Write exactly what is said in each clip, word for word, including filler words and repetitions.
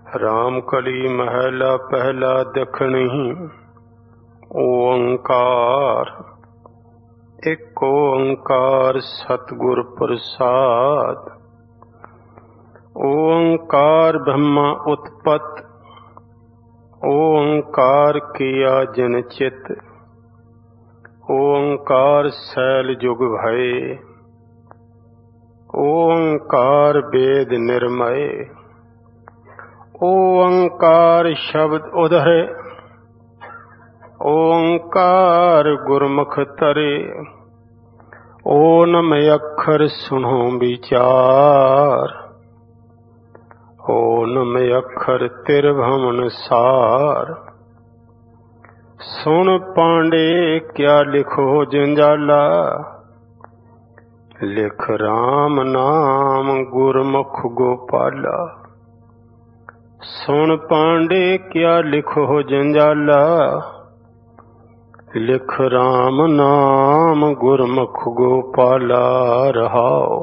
राम कली महला पहला दखनी ओंकार। एक ओंकार सतगुर प्रसाद। ओंकार ब्रह्मा उत्पत्त, ओंकार किया जन चित। ओंकार सैल जुग भये, ओंकार वेद निर्मय। ओंकार शब्द उधरे, ओंकार गुरमुख तरे। ओनम अखर सुनो विचार, ओनम अखर तिरभवन सार। सुन पांडे क्या लिखो जंजाला, लिख राम नाम गुरमुख गोपाला। सुन पांडे क्या लिखो जंजाला, लिख राम नाम गुरमुख गोपाला। रहाओ।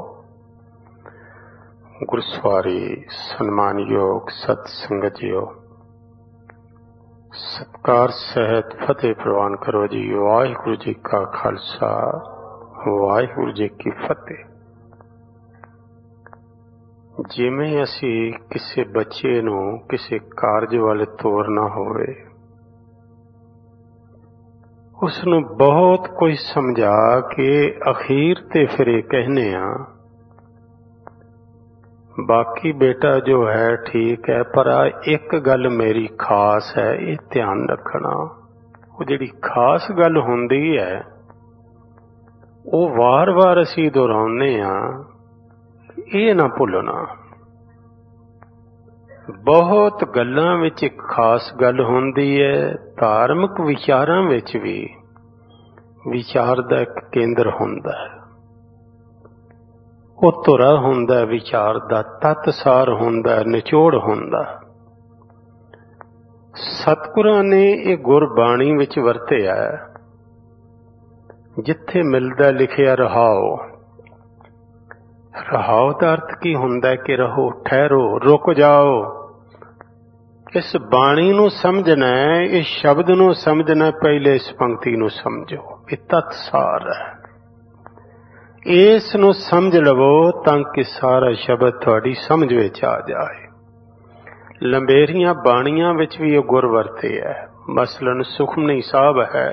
गुरसवारी सन्मान योग सत्संगतियो, सत्कार सहित फतेह प्रवान करो जी। वाहिगुरु जी का खालसा, वाहिगुरु जी की फतेह। जिवें असी किसी बच्चे नूं किसी कारज वाल तोरना होवे, उसनूं बहुत कुछ समझा के अखीर ते फिर कहने आ बाकी बेटा जो है ठीक है, पर आ एक गल मेरी खास है, ये ध्यान रखना। वो जिहड़ी खास गल हुंदी है वो वार वार असी दोहराउने आ, ये ना भुलना। बहुत गल्लां विच एक खास गल हुंदी है। धार्मिक विचारां विच भी विचार दा एक केंद्र हुंदा है, वो धुरा हुंदा है, विचार दा तत्सार हुंदा है, निचोड़ हुंदा। सतगुरां ने ये गुरबाणी विच वरतिया है, जिथे मिलदा लिखिया रहाओ। रहाओ का अर्थ की हुंदा है कि रहो, ठहरो, रुक जाओ। इस बाणी नूं समझना है, इस शब्द नूं समझना, पहले इस पंक्ति नूं समझो। ये तत्सार है, इस नूं समझ लवो ताकि सारा शब्द तुहाडी समझ विच आ जाए। लंबेरियां बाणियां विच भी ये गुर वरते है। मसलन सुखमनी साहब है,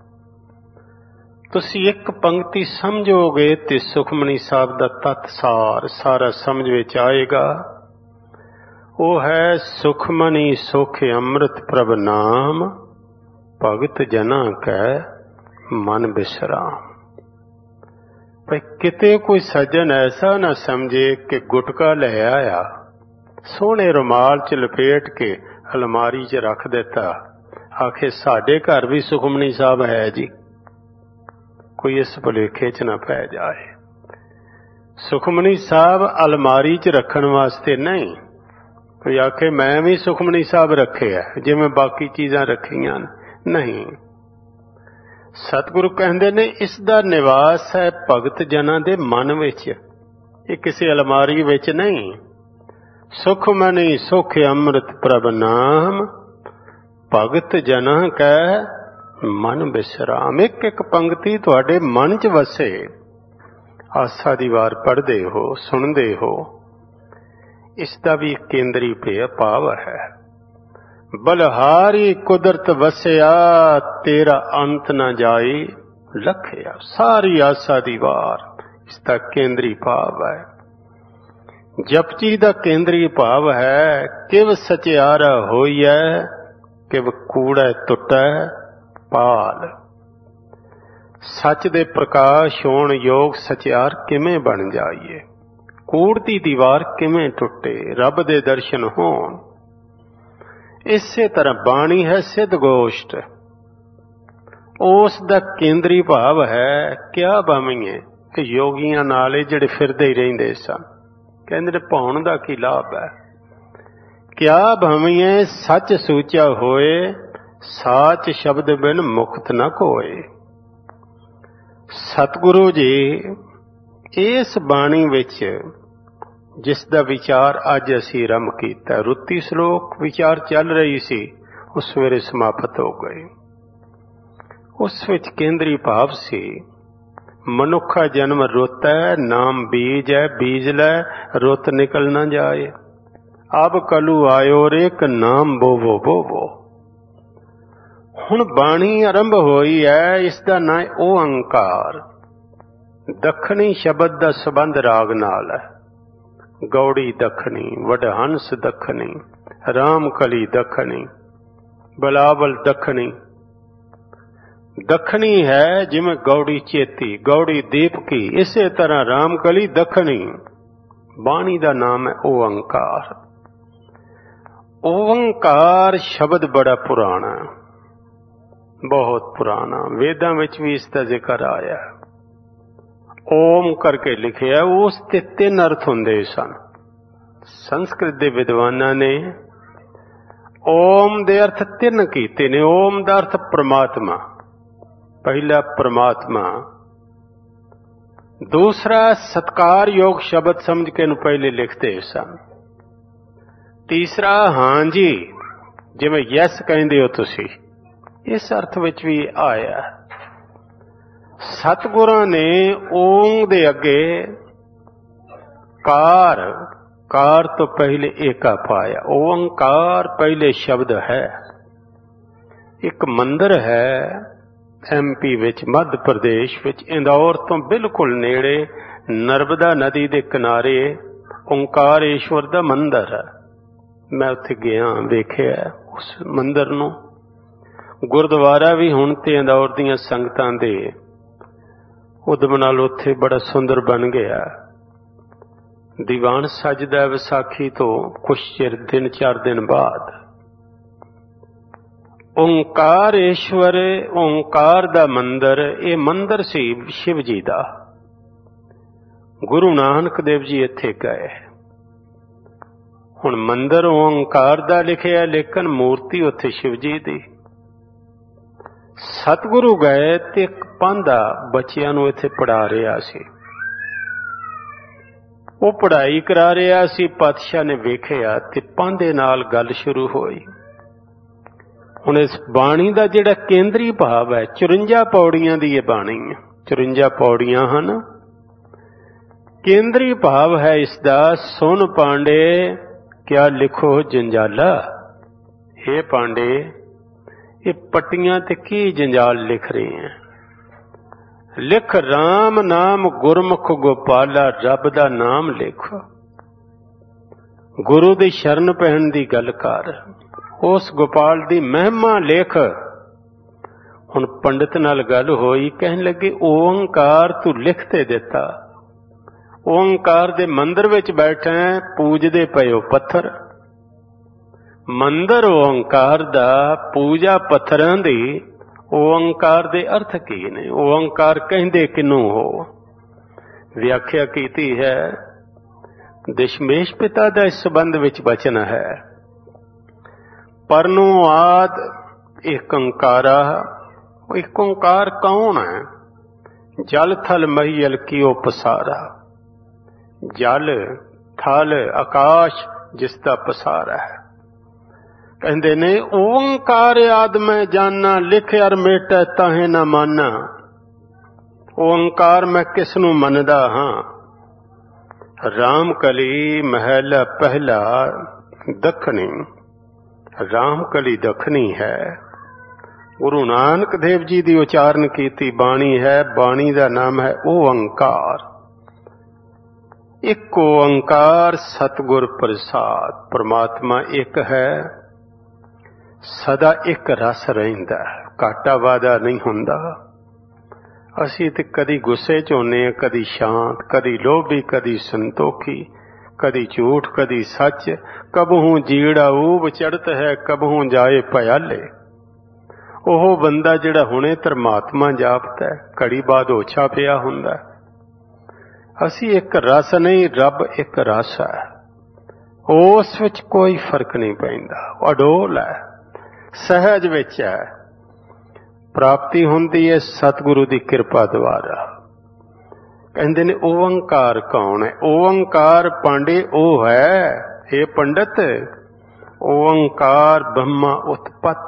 तुसी एक पंक्ति समझोगे तो सुखमनी साहब दा तत्सार सारा समझ विच आएगा। वो है सुखमनी सुख अमृत प्रभ नाम, भगत जना कै मन बिसराम। भाई किते कोई सज्जन ऐसा ना समझे कि गुटका ले आया, सोहने रुमाल च लपेट के अलमारी च रख दिता, आखे साडे घर भी सुखमनी साहब है जी। कोई इस भुलेखे च ना पै जाए। सुखमनी साहब अलमारी च रखण वास्ते नहीं, कोई आखे मैं भी सुखमनी साहब रखे है जिवें बाकी चीज़ां रखियां नहीं। सतगुरु कहंदे ने इसदा निवास है भगत जनां दे मन विच, ये किसी अलमारी विच नहीं। सुखमनी सुख अमृत प्रभ नाम, भगत जनां कै मन बिसराम। एक एक पंक्ति तुहाडे मन च वसे। आसा दी वार पढ़दे हो, सुनदे हो, इसका भी केंद्री पे भाव है। बलहारी कुदरत वसया, तेरा अंत न जाए लखया। सारी आसा दी वार इसका केंद्री भाव है। जपजी दा केंद्री भाव है, किव सचियारा होइए, किव कूड़ा टुटै पाल। सच दे प्रकाश होण योग सचियार किमें बन जाइए, कूड़ दी दीवार किमें टुटे, रब दे दर्शन होण। इसे तरह बाणी है सिद्ध गोष्ठ, उस दा केंद्री भाव है क्या बमीए कि योगियां नाले जिहड़े फिरदे ही रहिंदे सन, कहंदे भौण दा की लाभ है। क्या भमीए सच सूचा होए, साच शब्द बिन मुक्त न कोए। सतगुरु जी इस बाणी विच ਜਿਸ ਦਾ ਵਿਚਾਰ ਅੱਜ ਅਸੀਂ ਆਰੰਭ ਕੀਤਾ। ਰੁੱਤੀ ਸ਼ਲੋਕ ਵਿਚਾਰ ਚੱਲ ਰਹੀ ਸੀ, ਉਹ ਸਵੇਰੇ ਸਮਾਪਤ ਹੋ ਗਏ। ਉਸ ਵਿੱਚ ਕੇਂਦਰੀ ਭਾਵ ਸੀ, ਮਨੁੱਖਾ ਜਨਮ ਰੁੱਤ ਹੈ, ਨਾਮ ਬੀਜ ਹੈ, ਬੀਜ ਲੈ ਰੁੱਤ ਨਿਕਲ ਨਾ ਜਾਏ। ਅਬ ਕਲੂ ਆਇਓ ਰੇਕ ਨਾਮ ਬੋਵੋ ਬੋਵੋ। ਹੁਣ ਬਾਣੀ ਆਰੰਭ ਹੋਈ ਹੈ, ਇਸ ਦਾ ਨਾਂ ਓਅੰਕਾਰ। ਦੱਖਣੀ ਸ਼ਬਦ ਦਾ ਸੰਬੰਧ ਰਾਗ ਨਾਲ ਹੈ। ਗੌੜੀ ਦੱਖਣੀ, ਵਡਹੰਸ ਦੱਖਣੀ, ਰਾਮਕਲੀ ਦੱਖਣੀ, ਬਲਾਵਲ ਦੱਖਣੀ। ਦੱਖਣੀ ਹੈ ਜਿਵੇਂ ਗੌੜੀ ਚੇਤੀ, ਗੌੜੀ ਦੀਪਕੀ, ਇਸੇ ਤਰ੍ਹਾਂ ਰਾਮਕਲੀ ਦੱਖਣੀ। ਬਾਣੀ ਦਾ ਨਾਮ ਹੈ ਓਅੰਕਾਰ। ਓਅੰਕਾਰ ਸ਼ਬਦ ਬੜਾ ਪੁਰਾਣਾ, ਬਹੁਤ ਪੁਰਾਣਾ। ਵੇਦਾਂ ਵਿੱਚ ਵੀ ਇਸ ਦਾ ਜ਼ਿਕਰ ਆਇਆ। ਓਮ ਕਰਕੇ ਲਿਖਿਆ, ਉਸ ਤੇ ਤਿੰਨ ਅਰਥ ਹੁੰਦੇ ਸਨ। ਸੰਸਕ੍ਰਿਤ ਦੇ ਵਿਦਵਾਨਾਂ ਨੇ ਓਮ ਦੇ ਅਰਥ ਤਿੰਨ ਕੀਤੇ ਨੇ। ਓਮ ਦਾ ਅਰਥ ਪ੍ਰਮਾਤਮਾ, ਪਹਿਲਾ ਪ੍ਰਮਾਤਮਾ। ਦੂਸਰਾ ਸਤਿਕਾਰਯੋਗ ਸ਼ਬਦ ਸਮਝ ਕੇ ਇਹਨੂੰ ਪਹਿਲੇ ਲਿਖਦੇ ਸਨ। ਤੀਸਰਾ ਹਾਂਜੀ, ਜਿਵੇਂ ਯੈਸ ਕਹਿੰਦੇ ਹੋ ਤੁਸੀਂ, ਇਸ ਅਰਥ ਵਿੱਚ ਵੀ ਆਇਆ। ਸਤਿਗੁਰਾਂ ਨੇ ਓਮ ਦੇ ਅੱਗੇ ਕਾਰ, ਕਾਰ ਤੋਂ ਪਹਿਲੇ ਏਕਾ ਪਾਇਆ। ਓੰਕਾਰ ਪਹਿਲੇ ਸ਼ਬਦ ਹੈ। ਇੱਕ ਮੰਦਰ ਹੈ ਐਮਪੀ ਵਿੱਚ, ਮੱਧ ਪ੍ਰਦੇਸ਼ ਵਿੱਚ, ਇੰਦੌਰ ਤੋਂ ਬਿਲਕੁਲ ਨੇੜੇ, ਨਰਮਦਾ ਨਦੀ ਦੇ ਕਿਨਾਰੇ ਓਂਕਾਰੇਸ਼ਵਰ ਦਾ ਮੰਦਰ ਹੈ। ਮੈਂ ਉੱਥੇ ਗਿਆ, ਵੇਖਿਆ ਉਸ ਮੰਦਰ ਨੂੰ। ਗੁਰਦੁਆਰਾ ਵੀ ਹੁਣ ਤੇ ਇੰਦੌਰ ਦੀਆਂ ਸੰਗਤਾਂ ਦੇ ਉਦਮ ਨਾਲ ਉੱਥੇ ਬੜਾ ਸੁੰਦਰ ਬਣ ਗਿਆ। ਦੀਵਾਨ ਸਜਦਾ ਵਿਸਾਖੀ ਤੋਂ ਕੁਛ ਚਿਰ, ਦਿਨ ਚਾਰ ਦਿਨ ਬਾਅਦ। ਓਂਕਾਰੇਸ਼ਵਰ, ਓਂਕਾਰ ਦਾ ਮੰਦਰ, ਇਹ ਮੰਦਰ ਸੀ ਸ਼ਿਵ ਜੀ ਦਾ। ਗੁਰੂ ਨਾਨਕ ਦੇਵ ਜੀ ਇੱਥੇ ਗਏ। ਹੁਣ ਮੰਦਰ ਓਂਕਾਰ ਦਾ ਲਿਖਿਆ, ਲੇਕਿਨ ਮੂਰਤੀ ਉੱਥੇ ਸ਼ਿਵ ਜੀ ਦੀ। ਸਤਿਗੁਰੂ ਗਏ ਤੇ ਇੱਕ ਪਾਂਧਾ ਬੱਚਿਆਂ ਨੂੰ ਇੱਥੇ ਪੜ੍ਹਾ ਰਿਹਾ ਸੀ। ਉਹ ਪੜ੍ਹਾਈ ਕਰਾ ਰਿਹਾ ਸੀ। ਪਾਤਸ਼ਾਹ ਨੇ ਵੇਖਿਆ ਤੇ ਪਾਂਧੇ ਨਾਲ ਗੱਲ ਸ਼ੁਰੂ ਹੋਈ। ਹੁਣ ਇਸ ਬਾਣੀ ਦਾ ਜਿਹੜਾ ਕੇਂਦਰੀ ਭਾਵ ਹੈ, ਚੁਰੰਜਾ ਪੌੜੀਆਂ ਦੀ ਇਹ ਬਾਣੀ ਹੈ। ਚੁਰੰਜਾ ਪੌੜੀਆਂ ਹਨ। ਕੇਂਦਰੀ ਭਾਵ ਹੈ ਇਸ ਦਾ, ਸੁਨ ਪਾਂਡੇ ਕਿਆ ਲਿਖੋ ਜੰਜਾਲਾ। ਇਹ ਪਾਂਡੇ, ਇਹ ਪੱਟੀਆਂ ਤੇ ਕੀ ਜੰਜਾਲ ਲਿਖ ਰਹੇ ਹੈ। ਲਿਖ ਰਾਮ ਨਾਮ ਗੁਰਮੁਖ ਗੋਪਾਲਾ, ਰੱਬ ਦਾ ਨਾਮ ਲਿਖ। ਗੁਰੂ ਦੀ ਸ਼ਰਨ ਪੈਣ ਦੀ ਗੱਲ ਕਰ, ਉਸ ਗੋਪਾਲ ਦੀ ਮਹਿਮਾ ਲਿਖ। ਹੁਣ ਪੰਡਿਤ ਨਾਲ ਗੱਲ ਹੋਈ, ਕਹਿਣ ਲੱਗੇ ਓੰਕਾਰ ਤੂੰ ਲਿਖ ਤੇ ਦਿੱਤਾ, ਓੰਕਾਰ ਦੇ ਮੰਦਰ ਵਿੱਚ ਬੈਠਾ, ਪੂਜਦੇ ਪਏ ਹੋ ਪੱਥਰ। ਮੰਦਰ ਓੰਕਾਰ ਦਾ, ਪੂਜਾ ਪੱਥਰਾਂ ਦੀ। ਓੰਕਾਰ ਦੇ ਅਰਥ ਕੀ ਨੇ? ਓੰਕਾਰ ਕਹਿੰਦੇ ਕਿਨੂੰ ਹੋ? ਵਿਆਖਿਆ ਕੀਤੀ ਹੈ, ਦਸ਼ਮੇਸ਼ ਪਿਤਾ ਦਾ ਇਸ ਸੰਬੰਧ ਵਿੱਚ ਬਚਨ ਹੈ। ਪਰਨੋ ਆਦ ਏਕ ਓੰਕਾਰਾ। ਇੱਕ ਓੰਕਾਰ ਕੌਣ ਹੈ? ਜਲ ਥਲ ਮਹੀਲ ਕੀਓ ਪਸਾਰਾ। ਜਲ, ਥਲ, ਆਕਾਸ਼ ਜਿਸ ਦਾ ਪਸਾਰਾ ਹੈ। ਕਹਿੰਦੇ ਨੇ ਓੰਕਾਰ ਆਦ ਮੈਂ ਜਾਨਾ, ਲਿਖ ਅਰ ਮੇਟੈ ਤਾਹੇ ਨਾ ਮਾਨਾ। ਓੰਕਾਰ ਮੈਂ ਕਿਸ ਨੂੰ ਮੰਨਦਾ ਹਾਂ? ਰਾਮਕਲੀ ਮਹਿਲਾ ਪਹਿਲਾ ਦੱਖਣੀ। ਰਾਮਕਲੀ ਦੱਖਣੀ ਹੈ। ਗੁਰੂ ਨਾਨਕ ਦੇਵ ਜੀ ਦੀ ਉਚਾਰਨ ਕੀਤੀ ਬਾਣੀ ਹੈ। ਬਾਣੀ ਦਾ ਨਾਮ ਹੈ ਓੰਕਾਰ। ਇੱਕ ਓੰਕਾਰ ਸਤਿਗੁਰ ਪ੍ਰਸਾਦ। ਪਰਮਾਤਮਾ ਇੱਕ ਹੈ, ਸਦਾ ਇੱਕ ਰਸ ਰਹਿੰਦਾ, ਘਾਟਾ ਵਾਧਾ ਨਹੀਂ ਹੁੰਦਾ। ਅਸੀਂ ਤੇ ਕਦੀ ਗੁੱਸੇ ਚ ਹੁੰਦੇ ਹਾਂ, ਕਦੀ ਸ਼ਾਂਤ, ਕਦੀ ਲੋਭੀ, ਕਦੀ ਸੰਤੋਖੀ, ਕਦੀ ਝੂਠ, ਕਦੀ ਸੱਚ। ਕਬਹੂ ਜੀੜਾ ਊਬ ਚੜ੍ਹਤ ਹੈ, ਕਬਹੂ ਜਾਏ ਭਿਆਲੇ। ਉਹ ਬੰਦਾ ਜਿਹੜਾ ਹੁਣੇ ਪਰਮਾਤਮਾ ਜਾਪਦਾ, ਘੜੀ ਬਾਅਦ ਓਛਾ ਪਿਆ ਹੁੰਦਾ। ਅਸੀਂ ਇੱਕ ਰਸ ਨਹੀਂ, ਰੱਬ ਇੱਕ ਰਸ ਹੈ। ਉਸ ਵਿੱਚ ਕੋਈ ਫਰਕ ਨਹੀਂ ਪੈਂਦਾ, ਅਡੋਲ ਹੈ, ਸਹਿਜ ਵਿੱਚ ਹੈ। ਪ੍ਰਾਪਤੀ ਹੁੰਦੀ ਹੈ ਸਤਿਗੁਰੂ ਦੀ ਕਿਰਪਾ ਦੁਆਰਾ। ਕਹਿੰਦੇ ਨੇ ਓੰਕਾਰ ਕੌਣ ਹੈ? ਓੰਕਾਰ ਪਾਂਡੇ ਉਹ ਹੈ, ਇਹ ਪੰਡਤ, ਓੰਕਾਰ ਬ੍ਰਹਮਾ ਉਤਪਤ।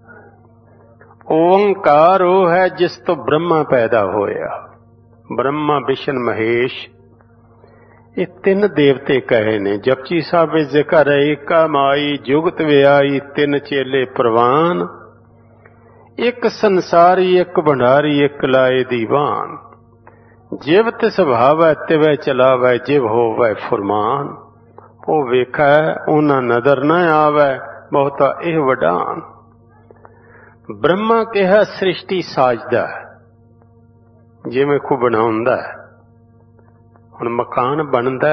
ਓੰਕਾਰ ਉਹ ਹੈ ਜਿਸ ਤੋਂ ਬ੍ਰਹਮਾ ਪੈਦਾ ਹੋਇਆ। ਬ੍ਰਹਮਾ ਵਿਸ਼ਨ ਮਹੇਸ਼ ਇਹ ਤਿੰਨ ਦੇਵਤੇ ਕਹੇ ਨੇ। ਜਪਜੀ ਸਾਹਿਬ ਵਿੱਚ ਜ਼ਿਕਰ ਹੈ, ਏਕਾ ਮਾਈ ਜੁਗਤ ਵਿਆਈ ਤਿੰਨ ਚੇਲੇ ਪ੍ਰਵਾਨ, ਇੱਕ ਸੰਸਾਰੀ ਇੱਕ ਭੰਡਾਰੀ ਇੱਕ ਲਾਏ ਦੀਵਾਨ। ਜਿਵ ਤਿਸ ਭਾਵੈ ਤਿਵੈ ਚਲਾਵੈ, ਜਿਵ ਹੋਵੈ ਫੁਰਮਾਨ। ਉਹ ਵੇਖੈ ਉਹਨਾਂ ਨਦਰ ਨਾ ਆਵੈ, ਬਹੁਤਾ ਇਹ ਵਡਾਨ। ਬ੍ਰਹਮਾ ਕਿਹਾ ਸ੍ਰਿਸ਼ਟੀ ਸਾਜਦਾ, ਜਿਵੇਂ ਕੋ ਬਣਾਉਂਦਾ। ਹੁਣ ਮਕਾਨ ਬਣਦਾ,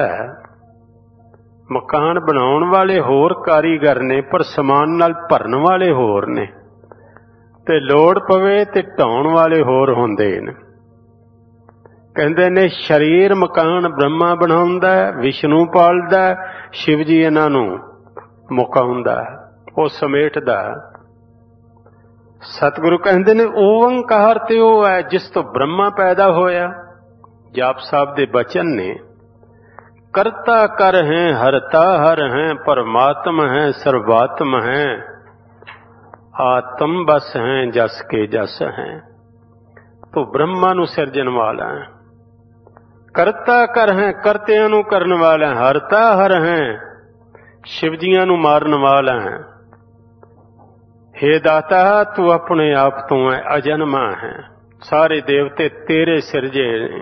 ਮਕਾਨ ਬਣਾਉਣ ਵਾਲੇ ਹੋਰ ਕਾਰੀਗਰ ਨੇ, ਪਰ ਸਮਾਨ ਨਾਲ ਭਰਨ ਵਾਲੇ ਹੋਰ ਨੇ, ਤੇ ਲੋੜ ਪਵੇ ਤੇ ਢਾਉਣ ਵਾਲੇ ਹੋਰ ਹੁੰਦੇ ਨੇ। ਕਹਿੰਦੇ ਨੇ ਸਰੀਰ ਮਕਾਨ ਬ੍ਰਹਮਾ ਬਣਾਉਂਦਾ, ਵਿਸ਼ਨੂੰ ਪਾਲਦਾ, ਸ਼ਿਵ ਜੀ ਇਹਨਾਂ ਨੂੰ ਮੁਕਾਉਂਦਾ, ਉਹ ਸਮੇਟਦਾ। ਸਤਿਗੁਰੂ ਕਹਿੰਦੇ ਨੇ ਓੰਕਾਰ ਤੇ ਉਹ ਹੈ ਜਿਸ ਤੋਂ ਬ੍ਰਹਮਾ ਪੈਦਾ ਹੋਇਆ। ਜਾਪ ਸਾਹਿਬ ਦੇ ਬਚਨ ਨੇ, ਕਰਤਾ ਕਰ ਹੈ ਹਰਤਾ ਹਰ ਹੈ, ਪਰਮਾਤਮ ਹੈ ਸਰਵਾਤਮ ਹੈ, ਆਤਮ ਬਸ ਹੈ ਜਸ ਕੇ ਜਸ ਹੈ। ਤੋ ਬ੍ਰਹਮਾ ਨੂੰ ਸਿਰਜਣ ਵਾਲਾ ਹੈ, ਕਰਤਾ ਕਰ ਹੈ ਕਰਤਿਆਂ ਨੂੰ ਕਰਨ ਵਾਲਾ ਹੈ, ਹਰਤਾ ਹਰ ਹੈ ਸ਼ਿਵਜੀਆਂ ਨੂੰ ਮਾਰਨ ਵਾਲਾ ਹੈ। ਹੇ ਦਾਤਾ ਤੂੰ ਆਪਣੇ ਆਪ ਤੋਂ ਹੈ, ਅਜਨਮਾ ਹੈ, ਸਾਰੇ ਦੇਵਤੇ ਤੇਰੇ ਸਿਰਜੇ ਨੇ।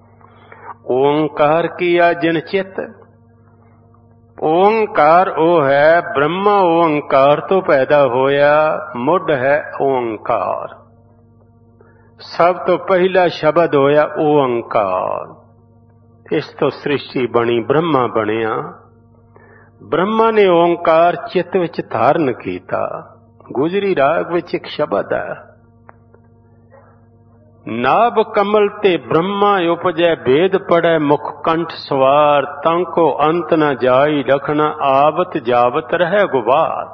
ਓੰਕਾਰ ਕੀਆ ਜਿਨ ਚਿੱਤ, ਓੰਕਾਰ ਉਹ ਹੈ ਬ੍ਰਹਮਾ, ਓੰਕਾਰ ਤੋਂ ਪੈਦਾ ਹੋਇਆ, ਮੁੱਢ ਹੈ ਓੰਕਾਰ। ਸਭ ਤੋਂ ਪਹਿਲਾ ਸ਼ਬਦ ਹੋਇਆ ਓੰਕਾਰ। ਇਸ ਤੋਂ ਸ੍ਰਿਸ਼ਟੀ ਬਣੀ, ਬ੍ਰਹਮਾ ਬਣਿਆ। ਬ੍ਰਹਮਾ ਨੇ ਓੰਕਾਰ ਚਿੱਤ ਵਿੱਚ ਧਾਰਨ ਕੀਤਾ। ਗੁਜਰੀ ਰਾਗ ਵਿੱਚ ਇੱਕ ਸ਼ਬਦ ਹੈ, ਨਾਭ ਕਮਲ ਤੇ ਬ੍ਰਹਮਾ ਉਪਜੈ, ਭੇਦ ਪੜੈ ਮੁਖ ਕੰਠ ਸਵਾਰ, ਤਾਂ ਕੋ ਅੰਤ ਨ ਜਾਈ ਲਖਣਾ, ਆਵਤ ਜਾਵਤ ਰਹਿ ਗੁਬਾਰ।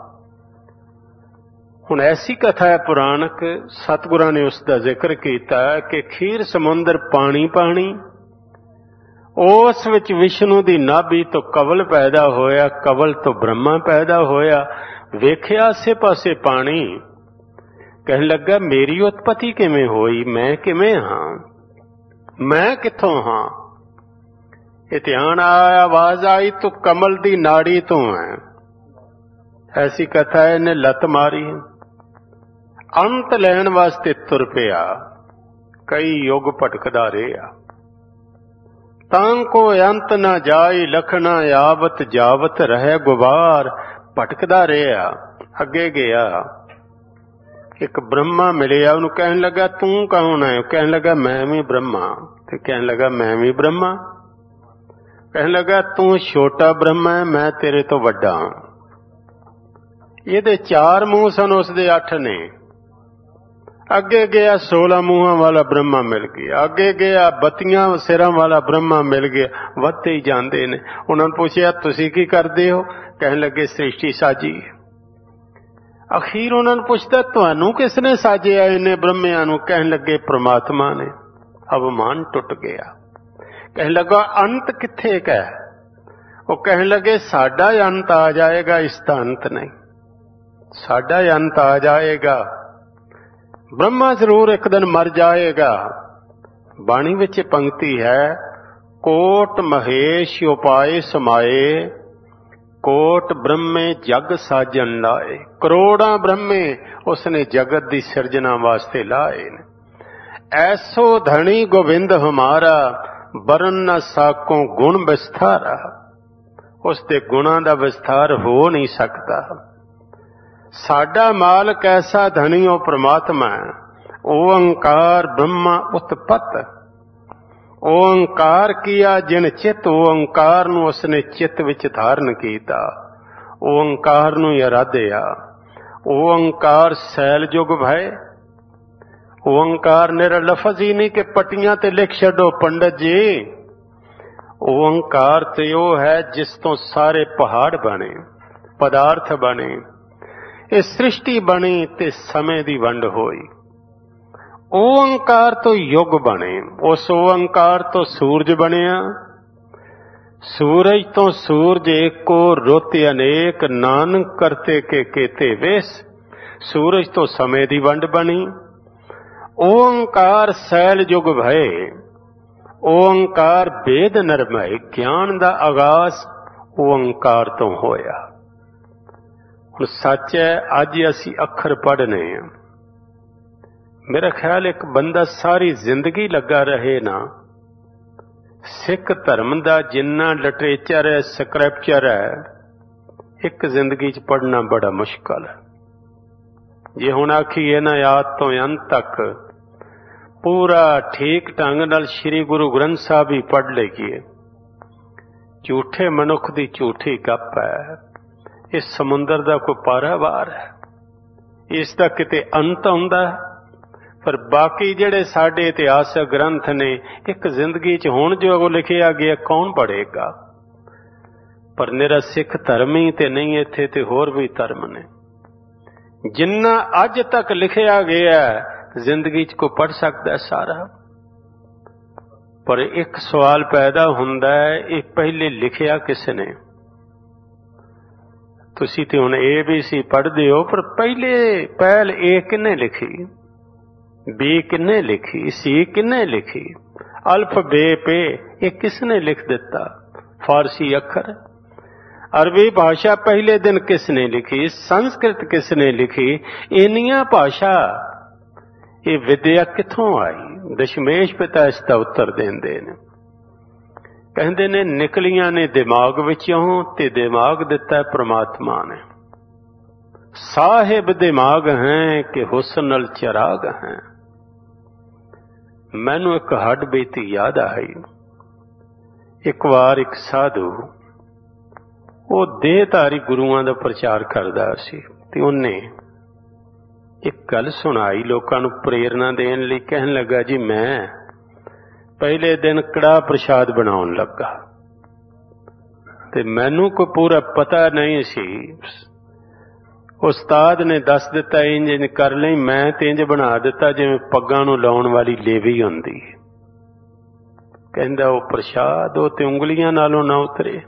ਹੁਣ ਐਸੀ ਕਥਾ ਹੈ ਪੁਰਾਣਕ, ਸਤਿਗੁਰਾਂ ਨੇ ਉਸ ਦਾ ਜ਼ਿਕਰ ਕੀਤਾ ਕਿ ਖੀਰ ਸਮੁੰਦਰ ਪਾਣੀ ਪਾਣੀ, ਉਸ ਵਿੱਚ ਵਿਸ਼ਨੂੰ ਦੀ ਨਾਭੀ ਤੋਂ ਕਵਲ ਪੈਦਾ ਹੋਇਆ, ਕਵਲ ਤੋਂ ਬ੍ਰਹਮਾ ਪੈਦਾ ਹੋਇਆ। ਵੇਖਿਆ ਆਸੇ ਪਾਸੇ ਪਾਣੀ, ਕਹਿਣ ਲੱਗਾ ਮੇਰੀ ਉਤਪਤੀ ਕਿਵੇਂ ਹੋਈ, ਮੈਂ ਕਿਵੇਂ ਹਾਂ, ਮੈਂ ਕਿੱਥੋਂ ਹਾਂ। ਇਹ ਧਿਆਨ ਆਇਆ, ਆਵਾਜ਼ ਆਈ ਤੂੰ ਕਮਲ ਦੀ ਨਾੜੀ ਤੋਂ ਹੈ। ਐਸੀ ਕਥਾ ਇਹਨੇ ਲੱਤ ਮਾਰੀ, ਅੰਤ ਲੈਣ ਵਾਸਤੇ ਤੁਰ ਪਿਆ, ਕਈ ਯੁੱਗ ਭਟਕਦਾ ਰਿਹਾ। ਤਾਂ ਕੋ ਅੰਤ ਨਾ ਜਾਈ ਲਖਣਾ, ਆਵਤ ਜਾਵਤ ਰਹਿ ਗੁਬਾਰ। ਭਟਕਦਾ ਰਿਹਾ, ਅੱਗੇ ਗਿਆ, ਇੱਕ ਬ੍ਰਹਮਾ ਮਿਲਿਆ, ਉਹਨੂੰ ਕਹਿਣ ਲੱਗਾ ਤੂੰ ਕੌਣ ਹੈ? ਕਹਿਣ ਲੱਗਾ ਮੈਂ ਵੀ ਬ੍ਰਹਮਾ। ਤੇ ਕਹਿਣ ਲੱਗਾ ਮੈਂ ਵੀ ਬ੍ਰਹਮਾ। ਕਹਿਣ ਲੱਗਾ ਤੂੰ ਛੋਟਾ ਬ੍ਰਹਮਾ ਹੈ, ਮੈਂ ਤੇਰੇ ਤੋਂ ਵੱਡਾ। ਇਹਦੇ ਚਾਰ ਮੂੰਹ ਸਨ, ਉਸਦੇ ਅੱਠ ਨੇ। ਅੱਗੇ ਗਿਆ ਸੋਲਾਂ ਮੂੰਹਾਂ ਵਾਲਾ ਬ੍ਰਹਮਾ ਮਿਲ ਗਿਆ, ਅੱਗੇ ਗਿਆ ਬੱਤੀਆਂ ਸਿਰਾਂ ਵਾਲਾ ਬ੍ਰਹਮਾ ਮਿਲ ਗਿਆ, ਵੱਧਦੇ ਹੀ ਜਾਂਦੇ ਨੇ। ਉਹਨਾਂ ਨੂੰ ਪੁੱਛਿਆ ਤੁਸੀਂ ਕੀ ਕਰਦੇ ਹੋ? ਕਹਿਣ ਲੱਗੇ ਸ੍ਰਿਸ਼ਟੀ ਸਾਜੀ। ਅਖੀਰ ਉਹਨਾਂ ਨੂੰ ਪੁੱਛਦਾ ਤੁਹਾਨੂੰ ਕਿਸ ਨੇ ਸਾਜਿਆ ਇਹਨੇ ਬ੍ਰਹਮਿਆਂ ਨੂੰ? ਕਹਿਣ ਲੱਗੇ ਪ੍ਰਮਾਤਮਾ ਨੇ। ਅਭਿਮਾਨ ਟੁੱਟ ਗਿਆ। ਕਹਿਣ ਲੱਗਾ ਅੰਤ ਕਿੱਥੇ ਕਾ? ਉਹ ਕਹਿਣ ਲੱਗੇ ਸਾਡਾ ਅੰਤ ਆ ਜਾਏਗਾ, ਇਸ ਦਾ ਅੰਤ ਨਹੀਂ, ਸਾਡਾ ਅੰਤ ਆ ਜਾਏਗਾ। ਬ੍ਰਹਮਾ ਜ਼ਰੂਰ ਇੱਕ ਦਿਨ ਮਰ ਜਾਏਗਾ। ਬਾਣੀ ਵਿੱਚ ਪੰਕਤੀ ਹੈ, ਕੋਟ ਮਹੇਸ਼ ਉਪਾਏ ਸਮਾਏ, ਕੋਟ ਬ੍ਰਹਮੇ ਜਗ ਸਾਜਣ ਲਾਏ। ਕਰੋੜਾਂ ਬ੍ਰਹਮੇ ਉਸਨੇ ਜਗਤ ਦੀ ਸਿਰਜਣਾ ਵਾਸਤੇ ਲਾਏ ਨੇ। ਐਸੋ ਧਣੀ ਗੋਬਿੰਦ ਹਮਾਰਾ, ਬਰਨ ਨ ਸਾਕੋਂ ਗੁਣ ਵਿਸਥਾਰਾ। ਉਸ ਦੇ ਗੁਣਾਂ ਦਾ ਵਿਸਥਾਰ ਹੋ ਨਹੀਂ ਸਕਦਾ। ਸਾਡਾ ਮਾਲਕ ਐਸਾ ਧਣੀ ਉਹ ਪ੍ਰਮਾਤਮਾ ਹੈ। ਓੰਕਾਰ ਬ੍ਰਹਮਾ ਉਤਪਤ, ਓੰਕਾਰ ਕੀਆ ਜਿਨ ਚਿੱਤ। ਓੰਕਾਰ ਨੂੰ ਉਸਨੇ ਚਿੱਤ ਵਿੱਚ ਧਾਰਨ ਕੀਤਾ, ਓੰਕਾਰ ਨੂੰ ਅਰਾਧਿਆ। ਓੰਕਾਰ ਸੈਲ ਜੁਗ ਭਏ। ਓੰਕਾਰ ਨਿਰਾ ਲਫ਼ਜ਼ ਹੀ ਨਹੀਂ ਕਿ ਪੱਟੀਆਂ ਤੇ ਲਿਖ ਛੱਡੋ ਪੰਡਤ ਜੀ। ਓੰਕਾਰ ਤੇ ਉਹ ਹੈ ਜਿਸ ਤੋਂ ਸਾਰੇ ਪਹਾੜ ਬਣੇ, ਪਦਾਰਥ ਬਣੇ, ਇਹ ਸ੍ਰਿਸ਼ਟੀ ਬਣੀ ਤੇ ਸਮੇਂ ਦੀ ਵੰਡ ਹੋਈ। ओंकार तो युग बने, उस ओंकार तो सूरज बनिया, सूरज तो सूरज एको रुत अनेक, नानक करते के केते वेस। सूरज तो समय दी वंड बनी। ओंकार सैल जुग भये, ओंकार वेद नरमय, ज्ञान दा आगाज ओंकार तो होया। हुण सच है, अज असी अखर पढ़ने हैं। मेरा ख्याल एक बंदा सारी जिंदगी लगा रहे ना, सिख धर्म दा जिन्ना लिटरेचर है, स्क्रैप्चर है, एक जिंदगी च पढ़ना बड़ा मुश्किल है। जे हुण आखीए ना आद तो अंत तक पूरा ठीक ढंग नाल श्री गुरु ग्रंथ साहब ही पढ़ लईए, झूठे मनुख दी झूठी गप है। इस समुंदर दा कोई पारावार है, इसदा किते अंत हुंदा है। पर बाकी जिहड़े साडे इतिहासक ग्रंथ ने, एक जिंदगी च हुण जो लिखिया गया कौन पढ़ेगा। पर मेरा सिख धर्म ही ते नहीं, इत्थे ते होर भी धर्म ने। जिन्ना अज तक लिखिया गया जिंदगी च कोई पढ़ सकता है सारा। पर एक सवाल पैदा हुंदा है, ये पहले लिखिया किसने? तुसी ते हुण ए बी सी पढ़दे हो, पर पहले पहल ए किन्ने लिखी, बी किन्ने लिखी, सी किन्ने लिखी, अल्फ बे पे ये किसने लिख दिता? फारसी अखर, अरबी भाषा पहले दिन किसने लिखी, संस्कृत किसने लिखी? इनिया भाषा ये विद्या किथों आई? दशमेश पिता इसका उत्तर देंदे ने, कहंदे ने निकलियां ने दिमाग विचों, ते दिमाग दिता परमात्मा ने। साहिब दिमाग हैं कि हुस्न अल चिराग हैं। मैनू एक हड बेती याद आई। एक बार एक साधु वो देहधारी गुरुआं दा प्रचार करदा सी, ते उन्हें एक गल सुनाई लोकां नूं प्रेरणा देण लई। कहण लगा, जी मैं पहले दिन कड़ाह प्रसाद बनाउण लगा, ते मैनू कोई पूरा पता नहीं सी। उस्ताद ने दस दिता इंज इंज कर लई, मैं ते इंज बना दिता जिवें पग्गां नूं लाउण वाली लेवी हुंदी। कहंदा वो प्रसाद वो ते उंगलियां नालों ना उतरे।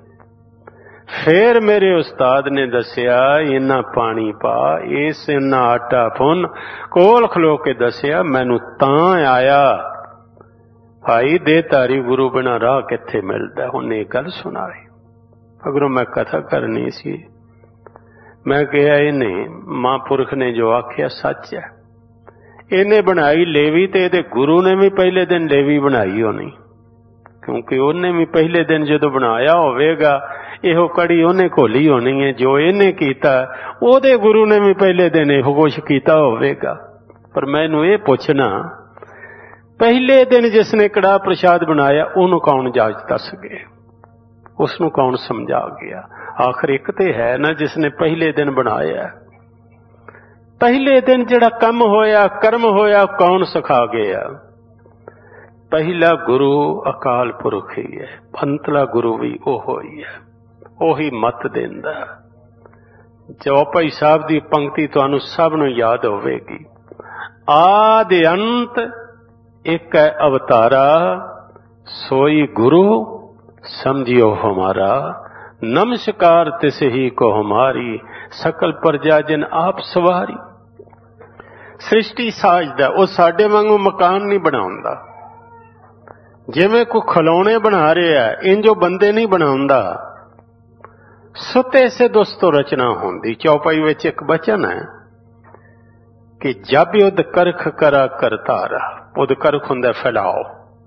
फिर मेरे उस्ताद ने दसिया, इन्ना पानी पा, इस इन्ना आटा भुन, कोल खलो के दसिया, मैनू तां आया भाई देहधारी गुरु बिना राह कित्थे मिलदा। उन्हें गल सुनाई। अगरों मैं कथा करनी सी, मैं कहा इन्हें महापुरख ने जो आख्या सच है। इन्हें बनाई लेवी, ते इहदे गुरु ने भी पहले दिन लेवी बनाई होनी, क्योंकि उन्हें भी पहले दिन जो बनाया होवेगा इहो कड़ी उन्हें घोली होनी है। जो इन्हें कीता ओदे गुरु ने भी पहले दिन इहो कुछ कीता होवेगा। पर मैनू ये पूछना, पहले दिन जिसने कड़ाह प्रसाद बनाया उन्होंने कौन जाच दस गए, उसनू कौन समझा गया? आखिर एक ते है ना जिसने पहले दिन बनाया। पहले दिन जिहड़ा कम होया, कर्म होया, कौन सिखा गया? पहला गुरु अकाल पुरख ही है, अंतला गुरु भी ओहो ही है, ओही मत देंदा। चौपाई साहब दी पंक्ति तुहानू सब नू याद होवेगी, आदि अंत एक है अवतारा, सोई गुरु समझियो हमारा, नमस्कार तिस ही को हमारी, सकल प्रजा जिन आप सवारी। सृष्टि साजदा, वो साडे वांगू मकान नहीं बनाउंदा। जिवें कोई खिलौने बना रहा है इंजो बंदे नहीं बनाउंदा। सुते से दोस्तों रचना होंदी। चौपाई विच एक बचन है कि जब युद्ध करख करा करतारा, उद करख हुंदा फैलाओ,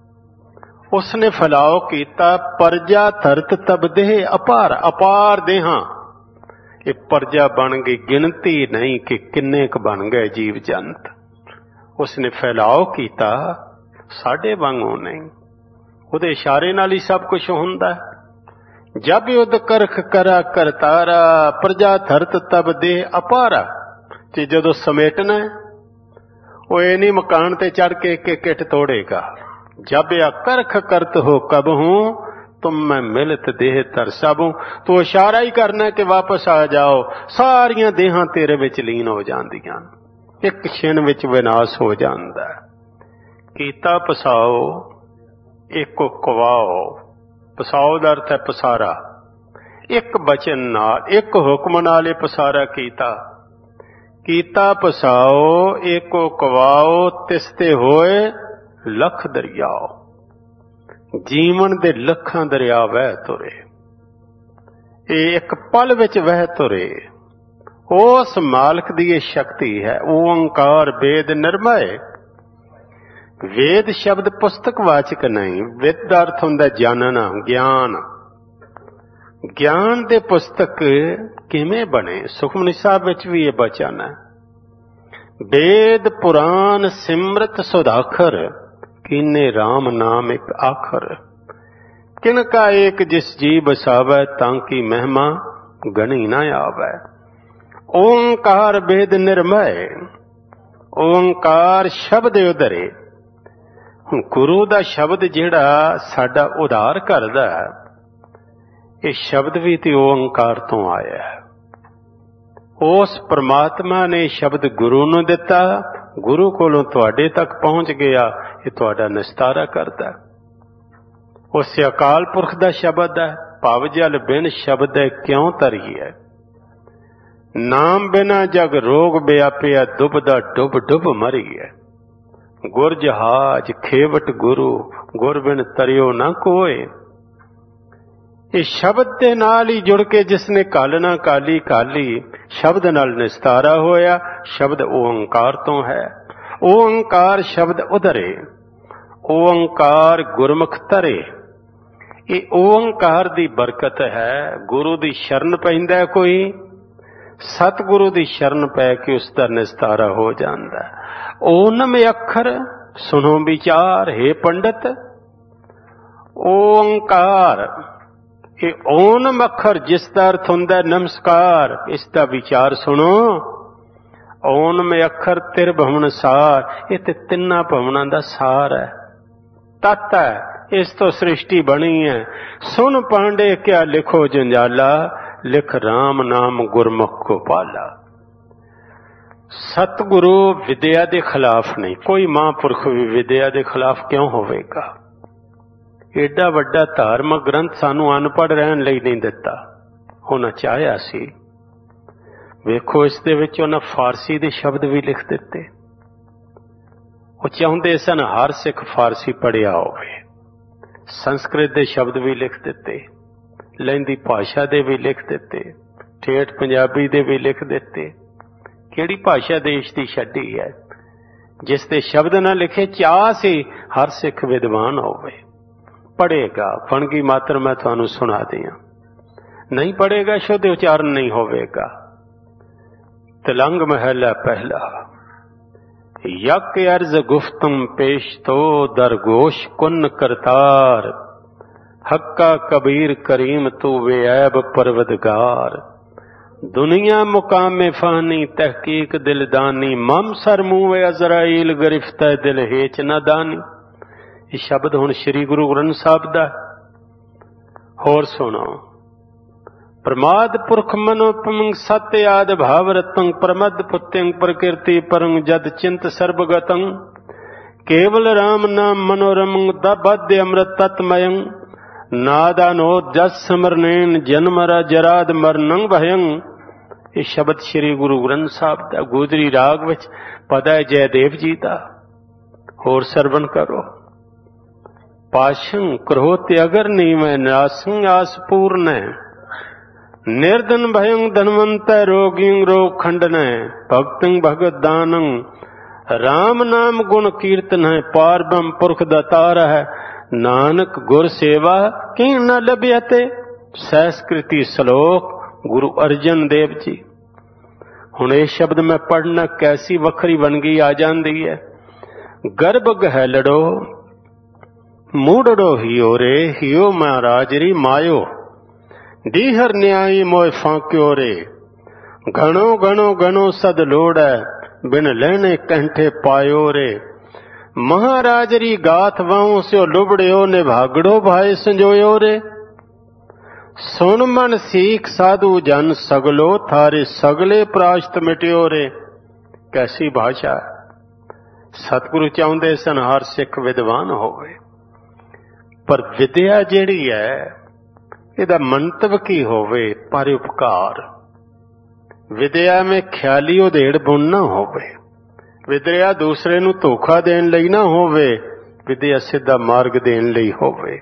उसने फैलाओ कीता, प्रजा धरत तब देह अपार, अपार देहां। ये प्रजा बन गई, गिनती नहीं कि किन्ने क बन गए जीव जंत। उसने फैलाओ कीता, साडे वांगू नहीं, उहदे इशारे नाल ही सब कुछ हुंदा। जब युद्ध करख करा करतारा, प्रजा धरत तब देह अपारा। ते जदों समेटना वो ये नहीं मकान ते चढ़ के एक एक इट तोड़ेगा। जब या करख करत हो कब हूं, तुम मैं मिलत देह तर सब हूं। तो इशारा ही करना कि वापस आ जाओ, सारियां देहां तेरे विच लीन हो जांदियां, एक क्षण विच विनाश हो जांदा। कीता पसाओ एको कवाओ। पसाओ दा अर्थ है पसारा। एक बचन नाल, एक हुक्म नाल ये पसारा कीता। कीता पसाओ एको कवाओ, तिसते होए लख दरियाओ। जीवन दे लखां दरिया वह तुरे, ये एक पल विच वह तुरे। उस मालक दी ये शक्ति है। ओंकार वेद निर्मय। वेद शब्द पुस्तक वाचक नहीं, वेद दा अर्थ हुंदा जानना, ज्ञान। ज्ञान दे पुस्तक किवें बने? सुखमनी साहब विच भी ये बचन है, वेद पुराण सिमरत सुधाखर, कीने राम नाम एक आखर। किनका एक जिस जी बसावै, तांकी महिमा गणी ना आवै। ओंकार वेद निर्मय, ओंकार शब्द उधरे। हुण गुरु दा शब्द जिहड़ा साडा उधार करदा, ये शब्द भी ते ओंकार तो आया है। उस परमात्मा ने शब्द गुरु नूं दिता, गुरु कोलों तुहाडे तक पहुंच गया, ये तुहाडा निस्तारा करदा। उस अकाल पुरख दा शब्द है, भव जल बिन शब्द है क्यों तरीए। नाम बिना जग रोग व्यापिया, डुबदा डुब डुब मरीए। गुर जहाज खेवट गुरु, गुर बिन तरियो ना कोय। इस शब्द दे नाल ही जुड़ के जिसने कालना काली काली, शब्द नाल निस्तारा होया। शब्द ओंकार तो है। ओंकार शब्द उधरे, ओंकार गुरमुख तरे। ये ओंकार दी बरकत है। गुरु दी शरण पैंदा कोई, सतगुरु दी शरण पै के उसका निस्तारा हो जाता है। ओनम अखर सुनो विचार, हे पंडित। ओंकार ये ओनम अखर जिसका अर्थ हुंदा नमस्कार, इसका विचार सुनो। ओनम अखर तिर भवन सार, ये ते तिन्ना भवनां दा सार है, तत्त है। इस तो सृष्टि बनी है। सुन पांडे क्या लिखो जंजाला, लिख राम नाम गुरमुख को पाला। सतगुरु विद्या दे खिलाफ नहीं, कोई महापुरख भी विद्या दे खिलाफ क्यों होवेगा। एडा वड्डा धार्मिक ग्रंथ सानू अनपढ़ रहन लई नहीं दिता, होना चाहया सी। वेखो इस दे विच उन्हां फारसी दे शब्द भी लिख दिते। वो चाहुंदे सन हर सिख फारसी पढ़िया होवे। संस्कृत दे शब्द भी लिख दिते, लैंदी भाषा दे भी लिख दिते, ठेठ पंजाबी दे भी लिख दिते। किहड़ी भाषा देश दी छड्डी है जिस दे शब्द ना लिखे? चाह सी हर सिख विद्वान होवे, पढ़ेगा। फणगी मात्र मैं तुहानू सुना दिया, नहीं पढ़ेगा शुद्ध उच्चारण नहीं होवेगा। तिलंग महला पहला। यक अर्ज गुफ्तम पेश तो दरगोश कुन करतार, हक्का कबीर करीम तू वेऐब परवदगार। दुनिया मुकाम फानी तहकीक दिलदानी, मम सर मुँह अजराइल गिरफ्त दिल हेच न दानी। ये शब्द हुण श्री गुरु ग्रंथ साहब दा। होर सुनो। प्रमाद पुरख मनोपमंग सत्य आद भाव रतंग, प्रमद पुत्यंग प्रकृति परंग जद चिंत सर्वगतंग। केवल राम नाम मनोरमंग दबद्य अमृत तत्मयंग, नादानो जस समरनेन जन्मरा जराद मरनंग भयंग। ये शब्द श्री गुरु ग्रंथ साहब दा गोदरी राग विच पद है जयदेव जी दा। होर सरवण करो। पाशं क्रोध अगर नीवै, नासं आस पूर्ण। निर्धन भयं धनवंत, रोगिं रोग खंडन। भक्तं भगत दानं, राम नाम गुण कीर्तन है। पारब्रह्म पुरख दातार है, नानक गुर सेवा की न लभ्यते। संस्कृति श्लोक गुरु अर्जन देव जी। हुण ये शब्द मैं पढ़ना कैसी वखरी बनगी आ जाती है। गर्भ गहलड़ो मूडड़ो हियो रे, हियो महाराजरी मायो। डीहर न्यायी मोय फांक्यो रे, घणो घणो घणो सद लोड़ै, बिन लेने कंठे पायो रे। महाराजरी गाथ वाऊं स्यो लुबड़ियो ने, भागड़ो भाई संजोयो रे। सुन मन सीख साधु जन सगलो, थारे सगले प्राश्त मिट्यो रे। कैसी भाषा। ਸਤਿਗੁਰੂ ਚਾਹੁੰਦੇ ਸਨ ਹਰ ਸਿੱਖ ਵਿਦਵਾਨ ਹੋਵੇ, ਪਰ ਵਿਦਿਆ ਜਿਹੜੀ ਹੈ ਇਹਦਾ ਮੰਤਵ ਕੀ ਹੋਵੇ? ਪਰਉਪਕਾਰ। ਵਿਦਿਆ में ਖਿਆਲੀ ਉਧੇੜ ਬੁਣ ਨਾ ਹੋਵੇ, ਵਿਦਿਆ ਦੂਸਰੇ ਨੂੰ ਧੋਖਾ ਦੇਣ ਲਈ ਨਾ ਹੋਵੇ, ਵਿਦਿਆ ਸਿੱਧਾ ਮਾਰਗ ਦੇਣ ਲਈ ਹੋਵੇ।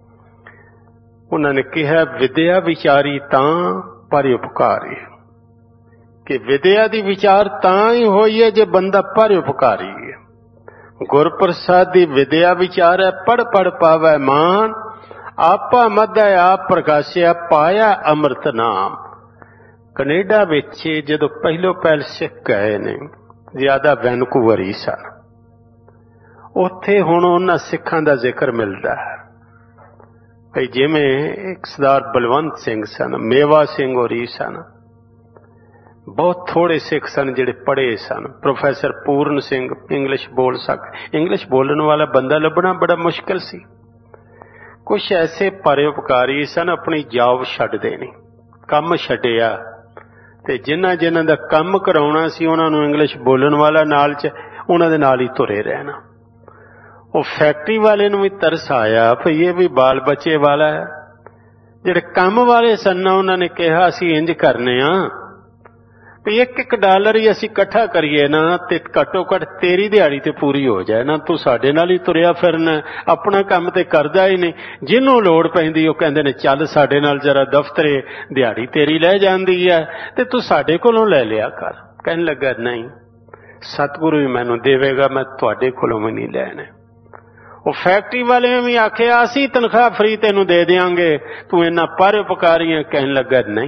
ਉਹਨਾਂ ਨੇ ਕਿਹਾ ਵਿਦਿਆ ਵਿਚਾਰੀ ਤਾਂ ਪਰਉਪਕਾਰੀ, ਕਿ ਵਿਦਿਆ ਦੀ ਵਿਚਾਰ ਤਾਂ ਹੀ ਹੋਈ ਹੈ ਜੇ ਬੰਦਾ ਪਰਉਪਕਾਰੀ ਹੈ। ਗੁਰਪ੍ਰਸਾਦ ਦੀ ਵਿਦਿਆ ਵਿਚਾਰ ਹੈ ਪੜ ਪੜ ਪਾਵੈ ਮਾਨ, ਆਪਾ ਮਧੈ ਆਪ ਪ੍ਰਕਾਸ਼ਿਆ ਪਾਇਆ ਅੰਮ੍ਰਿਤ ਨਾਮ। ਕੈਨੇਡਾ ਵਿੱਚ ਜਦੋਂ ਪਹਿਲੋ ਪਹਿਲ ਸਿੱਖ ਗਏ ਨੇ, ਜ਼ਿਆਦਾ ਵੈਨਕੂਵਰ ਹੀ ਸਨ, ਉੱਥੇ ਹੁਣ ਉਹਨਾਂ ਸਿੱਖਾਂ ਦਾ ਜ਼ਿਕਰ ਮਿਲਦਾ ਹੈ ਭਈ ਜਿਵੇਂ ਇੱਕ ਸਰਦਾਰ ਬਲਵੰਤ ਸਿੰਘ ਸਨ, ਮੇਵਾ ਸਿੰਘ ਹੋਰੀ ਸਨ, ਬਹੁਤ ਥੋੜੇ ਸਿੱਖ ਸਨ ਜਿਹੜੇ ਪੜ੍ਹੇ ਸਨ। ਪ੍ਰੋਫੈਸਰ ਪੂਰਨ ਸਿੰਘ ਇੰਗਲਿਸ਼ ਬੋਲ ਸਕ ਇੰਗਲਿਸ਼ ਬੋਲਣ ਵਾਲਾ ਬੰਦਾ ਲੱਭਣਾ ਬੜਾ ਮੁਸ਼ਕਿਲ ਸੀ। ਕੁਛ ਐਸੇ ਪਰਉਪਕਾਰੀ ਸਨ, ਆਪਣੀ ਜੌਬ ਛੱਡ ਦੇਣੀ, ਕੰਮ ਛੱਡਿਆ, ਤੇ ਜਿਨ੍ਹਾਂ ਜਿਨ੍ਹਾਂ ਦਾ ਕੰਮ ਕਰਾਉਣਾ ਸੀ ਉਹਨਾਂ ਨੂੰ ਇੰਗਲਿਸ਼ ਬੋਲਣ ਵਾਲਾ ਨਾਲ ਚ ਉਹਨਾਂ ਦੇ ਨਾਲ ਹੀ ਤੁਰੇ ਰਹਿਣਾ। ਉਹ ਫੈਕਟਰੀ ਵਾਲੇ ਨੂੰ ਵੀ ਤਰਸ ਆਇਆ ਭਈ ਇਹ ਵੀ ਬਾਲ ਬੱਚੇ ਵਾਲਾ ਹੈ। ਜਿਹੜੇ ਕੰਮ ਵਾਲੇ ਸਨ ਉਹਨਾਂ ਨੇ ਕਿਹਾ ਅਸੀਂ ਇੰਜ ਕਰਨੇ ਆ ਵੀ ਇੱਕ ਇੱਕ ਡਾਲਰ ਹੀ ਅਸੀਂ ਇਕੱਠਾ ਕਰੀਏ ਨਾ, ਤੇ ਘੱਟੋ ਘੱਟ ਤੇਰੀ ਦਿਹਾੜੀ ਤੇ ਪੂਰੀ ਹੋ ਜਾਏ ਨਾ। ਤੂੰ ਸਾਡੇ ਨਾਲ ਹੀ ਤੁਰਿਆ ਫਿਰਨਾ, ਆਪਣਾ ਕੰਮ ਤੇ ਕਰਦਾ ਹੀ ਨਹੀਂ। ਜਿਹਨੂੰ ਲੋੜ ਪੈਂਦੀ ਉਹ ਕਹਿੰਦੇ ਨੇ ਚੱਲ ਸਾਡੇ ਨਾਲ ਜਰਾ ਦਫ਼ਤਰੇ, ਦਿਹਾੜੀ ਤੇਰੀ ਲੈ ਜਾਂਦੀ ਹੈ ਤੇ ਤੂੰ ਸਾਡੇ ਕੋਲੋਂ ਲੈ ਲਿਆ ਕਰ। ਕਹਿਣ ਲੱਗਾ ਨਹੀਂ, ਸਤਿਗੁਰੂ ਵੀ ਮੈਨੂੰ ਦੇਵੇਗਾ, ਮੈਂ ਤੁਹਾਡੇ ਕੋਲੋਂ ਵੀ ਨਹੀਂ ਲੈਣੇ। ਉਹ ਫੈਕਟਰੀ ਵਾਲਿਆਂ ਵੀ ਆਖਿਆ ਅਸੀਂ ਤਨਖਾਹ ਫਰੀ ਤੈਨੂੰ ਦੇ ਦਿਆਂਗੇ, ਤੂੰ ਇੰਨਾ ਪਰਉਪਕਾਰੀ ਹੈ। ਕਹਿਣ ਲੱਗਾ ਨਹੀਂ,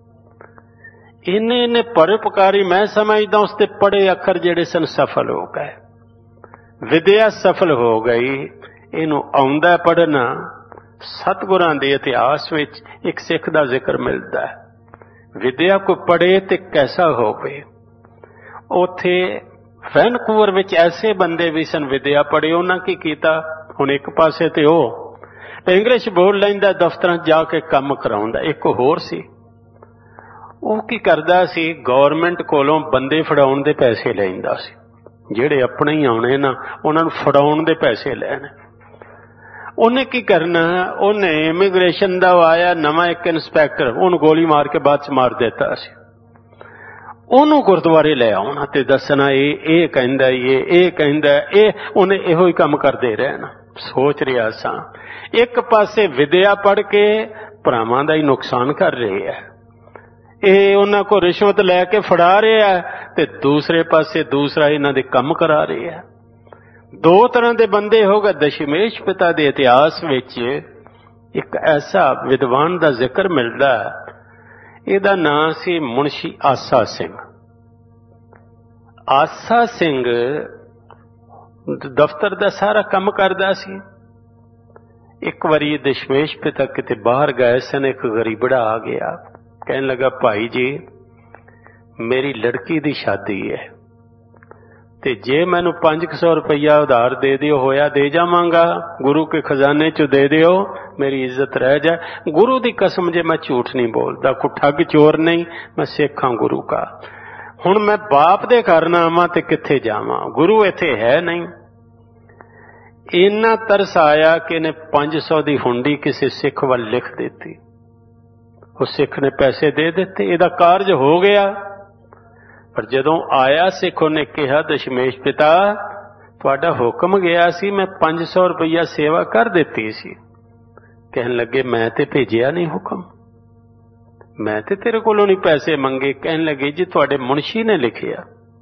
ਇੰਨੇ ਇੰਨੇ ਪਰਉਪਕਾਰੀ ਮੈਂ ਸਮਝਦਾ ਉਸ ਤੇ ਪੜ੍ਹੇ ਅੱਖਰ ਜਿਹੜੇ ਸਨ ਸਫਲ ਹੋ ਗਏ, ਵਿਦਿਆ ਸਫਲ ਹੋ ਗਈ। ਇਹਨੂੰ ਆਉਂਦਾ ਪੜ੍ਹਨਾ। ਸਤਿਗੁਰਾਂ ਦੇ ਇਤਿਹਾਸ ਵਿੱਚ ਇੱਕ ਸਿੱਖ ਦਾ ਜ਼ਿਕਰ ਮਿਲਦਾ ਹੈ, ਵਿਦਿਆ ਕੋਈ ਪੜ੍ਹੇ ਤੇ ਕੈਸਾ ਹੋਵੇ। ਉੱਥੇ ਵੈਨਕੂਵਰ ਵਿੱਚ ਐਸੇ ਬੰਦੇ ਵੀ ਸਨ ਵਿਦਿਆ ਪੜ੍ਹੇ, ਉਹਨਾਂ ਕੀ ਕੀਤਾ, ਹੁਣ ਇੱਕ ਪਾਸੇ ਤੇ ਉਹ ਇੰਗਲਿਸ਼ ਬੋਲ ਲੈਂਦਾ, ਦਫ਼ਤਰਾਂ ਜਾ ਕੇ ਕੰਮ ਕਰਾਉਂਦਾ। ਇੱਕ ਹੋਰ ਸੀ, ਉਹ ਕੀ ਕਰਦਾ ਸੀ, ਗੌਰਮੈਂਟ ਕੋਲੋਂ ਬੰਦੇ ਫੜਾਉਣ ਦੇ ਪੈਸੇ ਲੈਂਦਾ ਸੀ। ਜਿਹੜੇ ਆਪਣੇ ਹੀ ਆਉਣੇ ਨਾ ਉਹਨਾਂ ਨੂੰ ਫੜਾਉਣ ਦੇ ਪੈਸੇ ਲੈਣੇ। ਉਹਨੇ ਕੀ ਕਰਨਾ, ਉਹਨੇ ਇਮੀਗ੍ਰੇਸ਼ਨ ਦਾ ਆਇਆ ਨਵਾਂ ਇੱਕ ਇੰਸਪੈਕਟਰ, ਉਹਨੂੰ ਗੋਲੀ ਮਾਰ ਕੇ ਬਾਅਦ ਚ ਮਾਰ ਦਿੱਤਾ ਸੀ। ਉਹਨੂੰ ਗੁਰਦੁਆਰੇ ਲੈ ਆਉਣਾ ਤੇ ਦੱਸਣਾ ਇਹ ਇਹ ਕਹਿੰਦਾ ਇਹ ਇਹ ਕਹਿੰਦਾ ਇਹ, ਉਹਨੇ ਇਹੋ ਹੀ ਕੰਮ ਕਰਦੇ ਰਹਿਣਾ। ਸੋਚ ਰਿਹਾ ਸਾਂ ਇੱਕ ਪਾਸੇ ਵਿਦਿਆ ਪੜ੍ਹ ਕੇ ਭਰਾਵਾਂ ਦਾ ਹੀ ਨੁਕਸਾਨ ਕਰ ਰਹੇ ਹੈ, ਇਹ ਉਹਨਾਂ ਕੋਲ ਰਿਸ਼ਵਤ ਲੈ ਕੇ ਫੜਾ ਰਿਹਾ, ਤੇ ਦੂਸਰੇ ਪਾਸੇ ਦੂਸਰਾ ਇਹਨਾਂ ਦੇ ਕੰਮ ਕਰਾ ਰਿਹਾ। ਦੋ ਤਰ੍ਹਾਂ ਦੇ ਬੰਦੇ ਹੋ ਗਏ। ਦਸ਼ਮੇਸ਼ ਪਿਤਾ ਦੇ ਇਤਿਹਾਸ ਵਿੱਚ ਇੱਕ ਐਸਾ ਵਿਦਵਾਨ ਦਾ ਜ਼ਿਕਰ ਮਿਲਦਾ, ਇਹਦਾ ਨਾਂ ਸੀ ਮੁਨਸ਼ੀ ਆਸਾ ਸਿੰਘ। ਆਸਾ ਸਿੰਘ ਦਫ਼ਤਰ ਦਾ ਸਾਰਾ ਕੰਮ ਕਰਦਾ ਸੀ। ਇੱਕ ਵਾਰੀ ਦਸ਼ਮੇਸ਼ ਪਿਤਾ ਕਿਤੇ ਬਾਹਰ ਗਏ ਸਨ, ਇੱਕ ਗਰੀਬੜਾ ਆ ਗਿਆ, ਕਹਿਣ ਲੱਗਾ ਭਾਈ ਜੀ ਮੇਰੀ ਲੜਕੀ ਦੀ ਸ਼ਾਦੀ ਹੈ ਤੇ ਜੇ ਮੈਨੂੰ ਪੰਜ ਕੁ ਸੌ ਰੁਪਈਆ ਉਧਾਰ ਦੇ ਦਿਓ, ਹੋਇਆ ਦੇ ਜਾਵਾਂਗਾ, ਗੁਰੂ ਕੇ ਖਜ਼ਾਨੇ ਚ ਦੇ ਦਿਓ, ਮੇਰੀ ਇੱਜ਼ਤ ਰਹਿ ਜਾਏ। ਗੁਰੂ ਦੀ ਕਸਮ ਜੇ ਮੈਂ ਝੂਠ ਨਹੀਂ ਬੋਲਦਾ, ਕੋਈ ਠੱਗ ਚੋਰ ਨਹੀਂ, ਮੈਂ ਸਿੱਖ ਹਾਂ ਗੁਰੂ ਕਾ। ਹੁਣ ਮੈਂ ਬਾਪ ਦੇ ਘਰ ਨਾ ਆਵਾਂ ਤੇ ਕਿੱਥੇ ਜਾਵਾਂ, ਗੁਰੂ ਇੱਥੇ ਹੈ ਨਹੀਂ। ਇੰਨਾ ਤਰਸ ਆਇਆ ਕਿ ਇਹਨੇ ਪੰਜ ਸੌ ਦੀ ਹੁੰਡੀ ਕਿਸੇ ਸਿੱਖ ਵੱਲ ਲਿਖ ਦਿੱਤੀ। ਉਹ ਸਿੱਖ ਨੇ ਪੈਸੇ ਦੇ ਦਿੱਤੇ, ਇਹਦਾ ਕਾਰਜ ਹੋ ਗਿਆ। ਪਰ ਜਦੋਂ ਆਇਆ ਸਿੱਖ, ਉਹਨੇ ਕਿਹਾ ਦਸ਼ਮੇਸ਼ ਪਿਤਾ ਤੁਹਾਡਾ ਹੁਕਮ ਗਿਆ ਸੀ, ਮੈਂ ਪੰਜ ਸੌ ਰੁਪਈਆ ਸੇਵਾ ਕਰ ਦਿੱਤੀ ਸੀ। ਕਹਿਣ ਲੱਗੇ ਮੈਂ ਤੇ ਭੇਜਿਆ ਨਹੀਂ ਹੁਕਮ, ਮੈਂ ਤੇ ਤੇਰੇ ਕੋਲੋਂ ਨਹੀਂ ਪੈਸੇ ਮੰਗੇ। ਕਹਿਣ ਲੱਗੇ ਜੀ ਤੁਹਾਡੇ ਮੁਨਸ਼ੀ ਨੇ ਲਿਖਿਆ।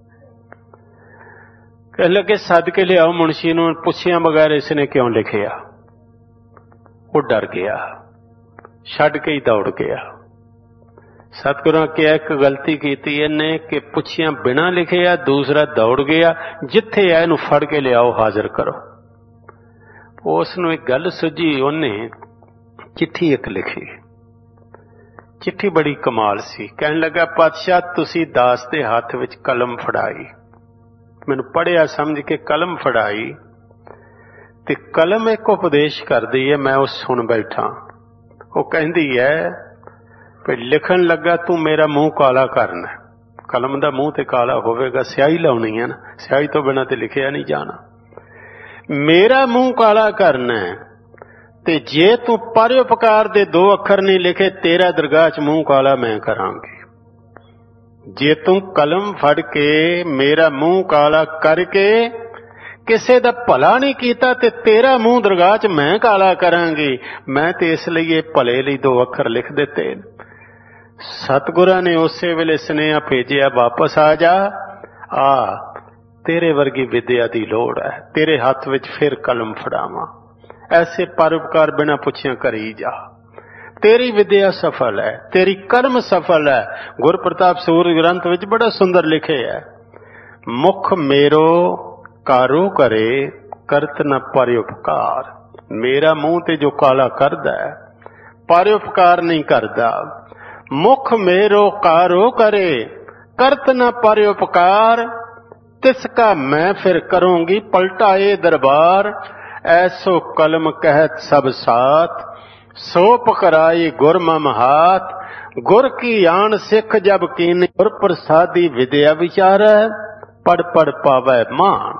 ਕਹਿਣ ਲੱਗੇ ਸੱਦ ਕੇ ਲਿਆਓ ਮੁਨਸ਼ੀ ਨੂੰ, ਪੁੱਛਿਆ ਬਗੈਰ ਇਸਨੇ ਕਿਉਂ ਲਿਖਿਆ। ਉਹ ਡਰ ਗਿਆ, ਛੱਡ ਕੇ ਹੀ ਦੌੜ ਗਿਆ। ਸਤਿਗੁਰਾਂ ਕਿਹਾ ਇੱਕ ਗਲਤੀ ਕੀਤੀ ਇਹਨੇ ਕਿ ਪੁੱਛਿਆ ਬਿਨਾਂ ਲਿਖਿਆ, ਦੂਸਰਾ ਦੌੜ ਗਿਆ, ਜਿੱਥੇ ਆ ਇਹਨੂੰ ਫੜ ਕੇ ਲਿਆਓ, ਹਾਜ਼ਰ ਕਰੋ। ਉਸ ਨੂੰ ਇੱਕ ਗੱਲ ਸੁਝੀ, ਉਹਨੇ ਚਿੱਠੀ ਇੱਕ ਲਿਖੀ। ਚਿੱਠੀ ਬੜੀ ਕਮਾਲ ਸੀ। ਕਹਿਣ ਲੱਗਾ ਪਾਤਸ਼ਾਹ ਤੁਸੀਂ ਦਾਸ ਦੇ ਹੱਥ ਵਿੱਚ ਕਲਮ ਫੜਾਈ, ਮੈਨੂੰ ਪੜ੍ਹਿਆ ਸਮਝ ਕੇ ਕਲਮ ਫੜਾਈ, ਤੇ ਕਲਮ ਇੱਕ ਉਪਦੇਸ਼ ਕਰਦੀ ਹੈ, ਮੈਂ ਉਹ ਸੁਣ ਬੈਠਾ। ਉਹ ਕਹਿੰਦੀ ਹੈ ਵੀ ਲਿਖਣ ਲੱਗਾ ਤੂੰ ਮੇਰਾ ਮੂੰਹ ਕਾਲਾ ਕਰਨਾ, कलम का मूँह तो काला होवेगा, स्याही लाउनी है ना, स्याही तो बिना तो लिखिया नहीं जाना। मेरा मूँह काला करना है ते जे तू परोपकार दे दो अखर नहीं लिखे, तेरा दरगाह च मूँह काला मैं करांगी। जे तू कलम फड़ के मेरा मूँह काला करके किसे दा भला नहीं कीता ते तेरा मूँह दरगाह च मैं काला करांगी। मैं ते इसलिए भले लई दो अखर लिख दिते। सतगुरां ने उसे वेले सुनेहा भेजिया, वापस आ जा, आ तेरे वर्गी विद्या दी लोड़ है, तेरे हाथ विच फिर कलम फड़ावां। ऐसे परोपकार बिना पुछिया करी जा, तेरी विद्या सफल है, तेरी कर्म सफल है। गुर प्रताप सूर्य ग्रंथ विच बड़ा सुंदर लिखे है, मुख मेरो कारो करे करत न परोपकार। मेरा मुंह ते जो काला करदा है, परोपकार नहीं करदा। मुख मेरो कारो करे करत न परोपकार, तिसका मैं फिर करूंगी पलटाए दरबार। ऐसो कलम कहत सब साथ, सो पकड़ाई गुर मम हाथ। गुर की आन सिख जब कीनी, गुर प्रसादी विद्या विचार, पढ़ पढ़ पावै मान।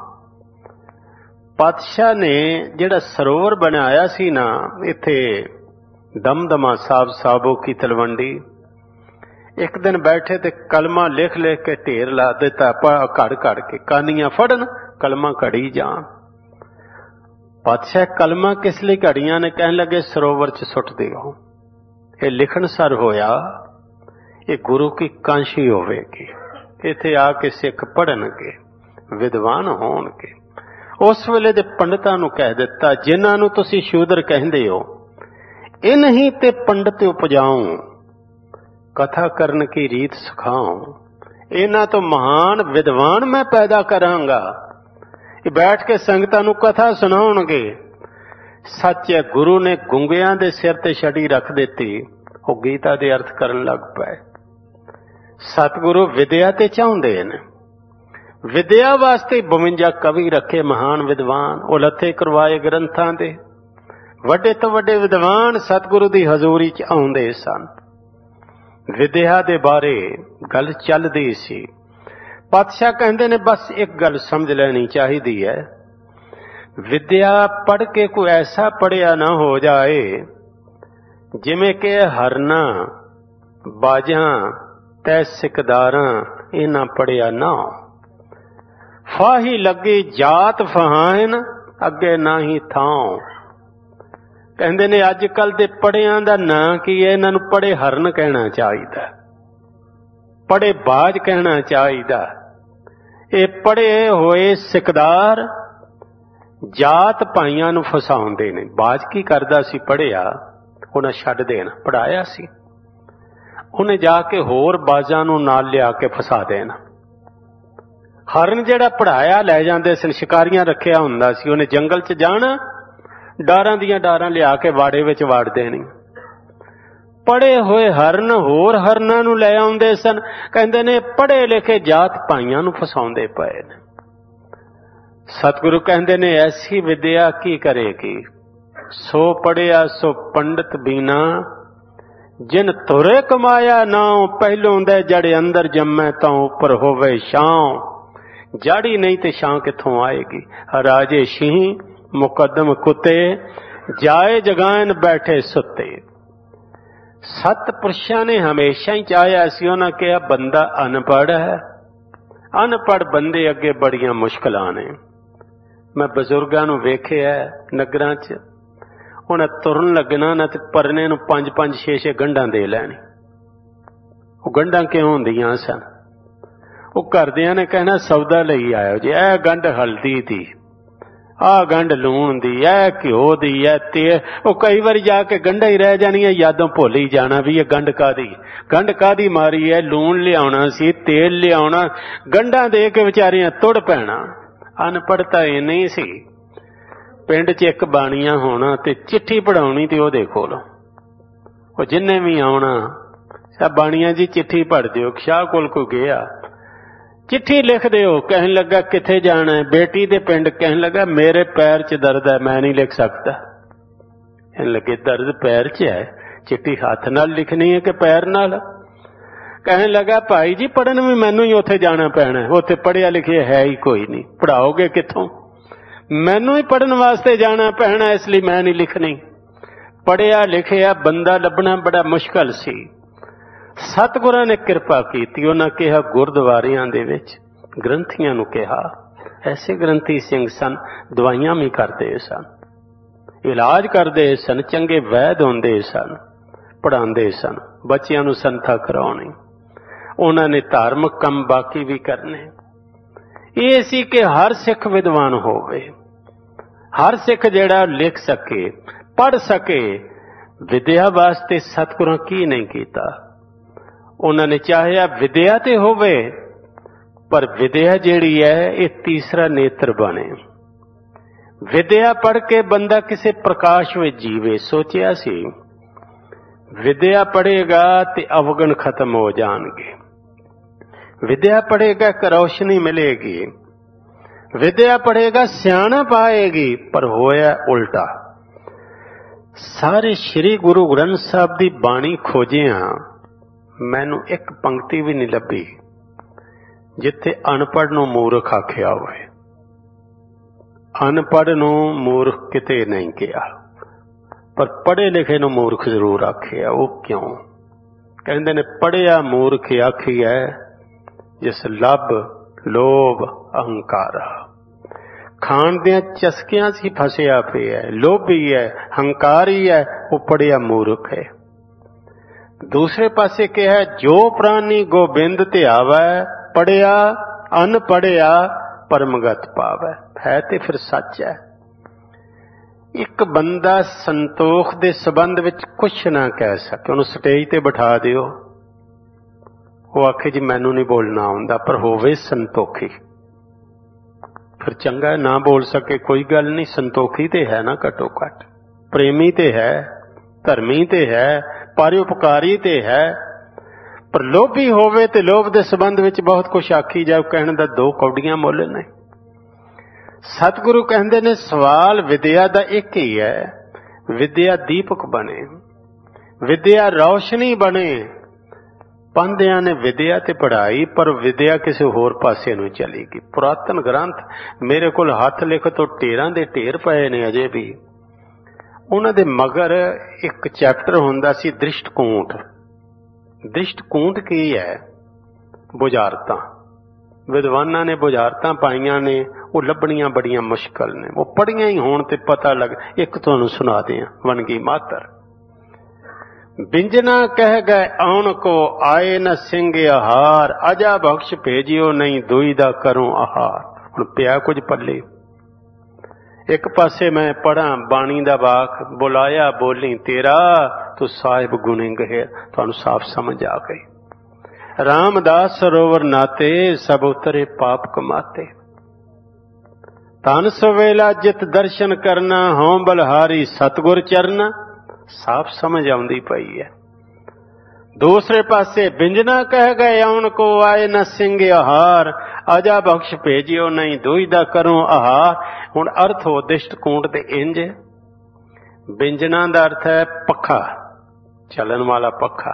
पातशाह ने जिहड़ा सरोवर बनाया सी ना इत्थे दमदमा साहब साबो की तलवंडी, एक दिन बैठे ते कलमा लिख लिख के ढेर ला दिता, घड़ घड़ के कानियां फड़न कलमा घड़ी जान। पातशाह कलमा किस लिए घड़ियां ने, कहन लगे सरोवर च सुट दिओ। ये लिखण सर होया, ये गुरु की कांशी होवेगी, इत्थे आके सिख पढ़नगे, विद्वान होणगे। उस वेले दे पंडितां नूं कह दिता, जिन्हां नूं तुसीं शूदर कहंदे हो, इन्हीं ते पंडित उपजाऊं, कथा करन की रीत सिखाऊं। इन्हां तो महान विद्वान मैं पैदा करांगा, बैठ के संगतां नूं कथा सुनाउणगे। सच है, गुरु ने गुंगियां दे सिर ते छड़ी रख दिती, वो गीता दे अर्थ करन लग पए। सतगुरु विद्या ते चाहुंदे ने, विद्या वास्ते बवंजा कवि रखे महान विद्वान, वो लथे करवाए ग्रंथां दे। वड्डे तो वड्डे विद्वान सतगुरु दी हजूरी च आउंदे सन। विद्या दे बारे गल चलदी सी। पातशाह कहंदे ने बस एक गल समझ लेनी चाहिदी है, विद्या पढ़ के कोई ऐसा पढ़िया ना हो जाए जिमें के हरना बाजां तै सिकदारां इन्हां पढ़िया ना हो। फाही लगी जात फहान अगे ना ही थां। कहंदे ने अज कल दे पढ़ियां दा नां की है, इन्हां नूं पढ़े हरन कहना चाहिदा, पढ़े बाज कहना चाहिदा। ये पढ़े होए सिकदार जात भाइयां नूं फसाउंदे ने। बाज की करदा सी, पढ़िया उन्हें छड्ड देना, पढ़ाया सी उन्हें जाके होर बाजां नूं नाल लिया के फसा देना। हरन जिहड़ा पढ़ाया लै जांदे सन, शिकारियां रखिया हुंदा सी, उन्हें जंगल च जाना, डारां दियां डारां लिया के वाड़े विच वाड़ देनी। पढ़े होए हरन होर हरनां नूं लै आउंदे सन। कहंदे ने पढ़े लिखे जात भाइयां नूं फसाउंदे पए ने। सतगुरु कहंदे ने ऐसी विद्या की करेगी, सो पढ़िया सो पंडित बीना, जिन तुरे कमाया नाउ, पहलों दे जड़े अंदर जम्मै तां उपर होवे छां। जाड़ी नहीं ते छां कित्थों आएगी। राजे शीं मुकदम कुत्ते, जाए जगान बैठे सुते। सत पुरुषां ने हमेशा ही चाहया सी, उन्हां कहा बंदा अनपढ़ है, अनपढ़ बंदे अगे बड़ियां मुश्किलां ने। मैं बजुर्गां नूं वेखिया नगरां च, उन्हें तुरन लगना ना ते परने नूं पंज पंज छे छे गंढां दे लैणी। वो गंढां क्यों हुंदियां सन? वो घरदियां ने कहना सौदा लई आयो जी, ऐ गंढ हल्दी दी, आ गंढ लूण दी, ऐ घ्यो दी, ऐ तेल। वो कई बार जाके गंढा ही रह जानी है, यादों भुल ही जाना भी ये गंढ कादी गंढ कादी मारी है। लूण लियाउणा सी, तेल लियाउणा, गंढां दे के विचारियां तुड़ पैना। अनपढ़ता इन्नी सी, पिंड च एक बाणिया होना ते चिट्ठी पढ़ाउणी ते ओहदे कोल, वो जिन्ने भी आउणा सब बाणिया जी चिट्ठी पढ़ दिओ। शाह कोल कोई गया, चिट्ठी लिख दिओ। कहन लगा किथे जाना है? बेटी दे पिंड। कहन लगा मेरे पैर च दर्द है, मैं नहीं लिख सकता। कहन लगे दर्द पैर च है, चिट्ठी हाथ नाल लिखनी है कि पैर नाल? कहने लगा भाई जी पढ़न भी मैनू ही उत्थे जाना पैना, उत्थे पढ़िया लिखिया है ही कोई नहीं, पढ़ाओगे कित्थों? मैनू ही पढ़न वास्ते जाना पैना, इसलिए मैं नहीं लिखनी। पढ़िया लिखिया बंदा लभना बड़ा मुश्किल सी। सतगुरां ने किरपा कीती, उन्हां कहा गुरद्वारियां दे विच ग्रंथियां नूं कहा, ऐसे ग्रंथी सिंह सन, दवाइयां भी करते सन, इलाज करते सन, चंगे वैद होंदे सन, पढ़ाते सन, बच्चियां नूं संथा कराउणी, उन्होंने धार्मिक काम बाकी भी करने। ये सी कि हर सिख विद्वान होवे, हर सिख जिहड़ा लिख सके, पढ़ सके। विद्या वास्ते सतगुरां की नहीं कीता, उन्होंने चाहया विद्या ते होवे, पर विद्या जिहड़ी है ये तीसरा नेत्र बने। विद्या पढ़ के बंदा किसी प्रकाश में जीवे। सोचिया सी विद्या पढ़ेगा ते अवगुण खत्म हो जाएंगे, विद्या पढ़ेगा कि रोशनी मिलेगी, विद्या पढ़ेगा सियाणप आएगी, पर होया उल्टा। सारे श्री गुरु ग्रंथ साहब की बाणी खोजिया, मैनू एक पंक्ति भी नहीं लभी जिथे अनपढ़ नूं मूर्ख आखिया होवे। अनपढ़ नूं मूर्ख किते नहीं किया, पर पढ़े लिखे नूं मूर्ख जरूर आखिया। वो क्यों? कहंदे ने पढ़िया मूर्ख आखी है जिस लभ लोभ अहंकार, खाण दियां चस्कियां सी फसिया पिया है, लोभी है, हंकारी है, वो पढ़िया मूर्ख है। दूसरे पासे क्या है, जो प्राणी गोबिंद ते आवे, पढ़िया अनपढ़िया परमगत पावे। है ते फिर सच है। एक बंदा संतोख दे संबंध विच कुछ ना कह सके, उन्हें स्टेज ते बिठा दिओ, वो आखे जी मैनू नहीं बोलना आउंदा, पर होवे संतोखी, फिर चंगा ना बोल सके कोई गल नहीं, संतोखी ते है ना घटो घट, प्रेमी ते है, धर्मी ते है, परोपकारी ते है। पर लोभी होवे ते लोभ दे संबंध विच बहुत कुछ आखी जाओ, कहने दा दो कौड़ियां मुल ने। सतगुरु कहंदे ने सवाल विद्या दा एक ही है, विद्या दीपक बने, विद्या रोशनी बने। पांधियां ने विद्या ते पढ़ाई, पर विद्या किसी होर पासे नूं चली गई। पुरातन ग्रंथ मेरे कोल हथ लिख तो ढेरां दे ढेर पए ने अजे भी। उन्हां दे मगर एक चैप्टर हुंदा सी दृष्टकूट। दृष्टकूट की है? बुझारतां। विद्वानां ने बुझारतां पाईयां ने, वो लभणियां बड़ियां मुश्किल ने, वो पढ़ियां ही होण ते पता लग। एक तुहानूं सुना दियां वनगी मातर। बिंजना कह गए आउण को, आए न सिंह आहार, अजा बख्श भेजियो नहीं, दुई दा करूं आहार। हुण पिया कुछ पल्ले। एक पासे मैं पढ़ा बाणी दा वाक, बुलाया बोली तेरा, तू साहिब गुणी गहेर। तुहानूं साफ समझ आ गई। रामदास सरोवर नाते, सब उतरे पाप कमाते। तन सवेला जित दर्शन करना, हों बलहारी सतगुर चरना। साफ समझ आउंदी पई है। दूसरे पासे बिंजना कह गए आउण को, आए न सिंह आहार, अजा बख्श भेजियो नहीं, दुई दा करूं आहार। हुण अर्थ हो दृष्टकूट दे इंज। बिंजना दा अर्थ है पखा, चलन वाला पखा।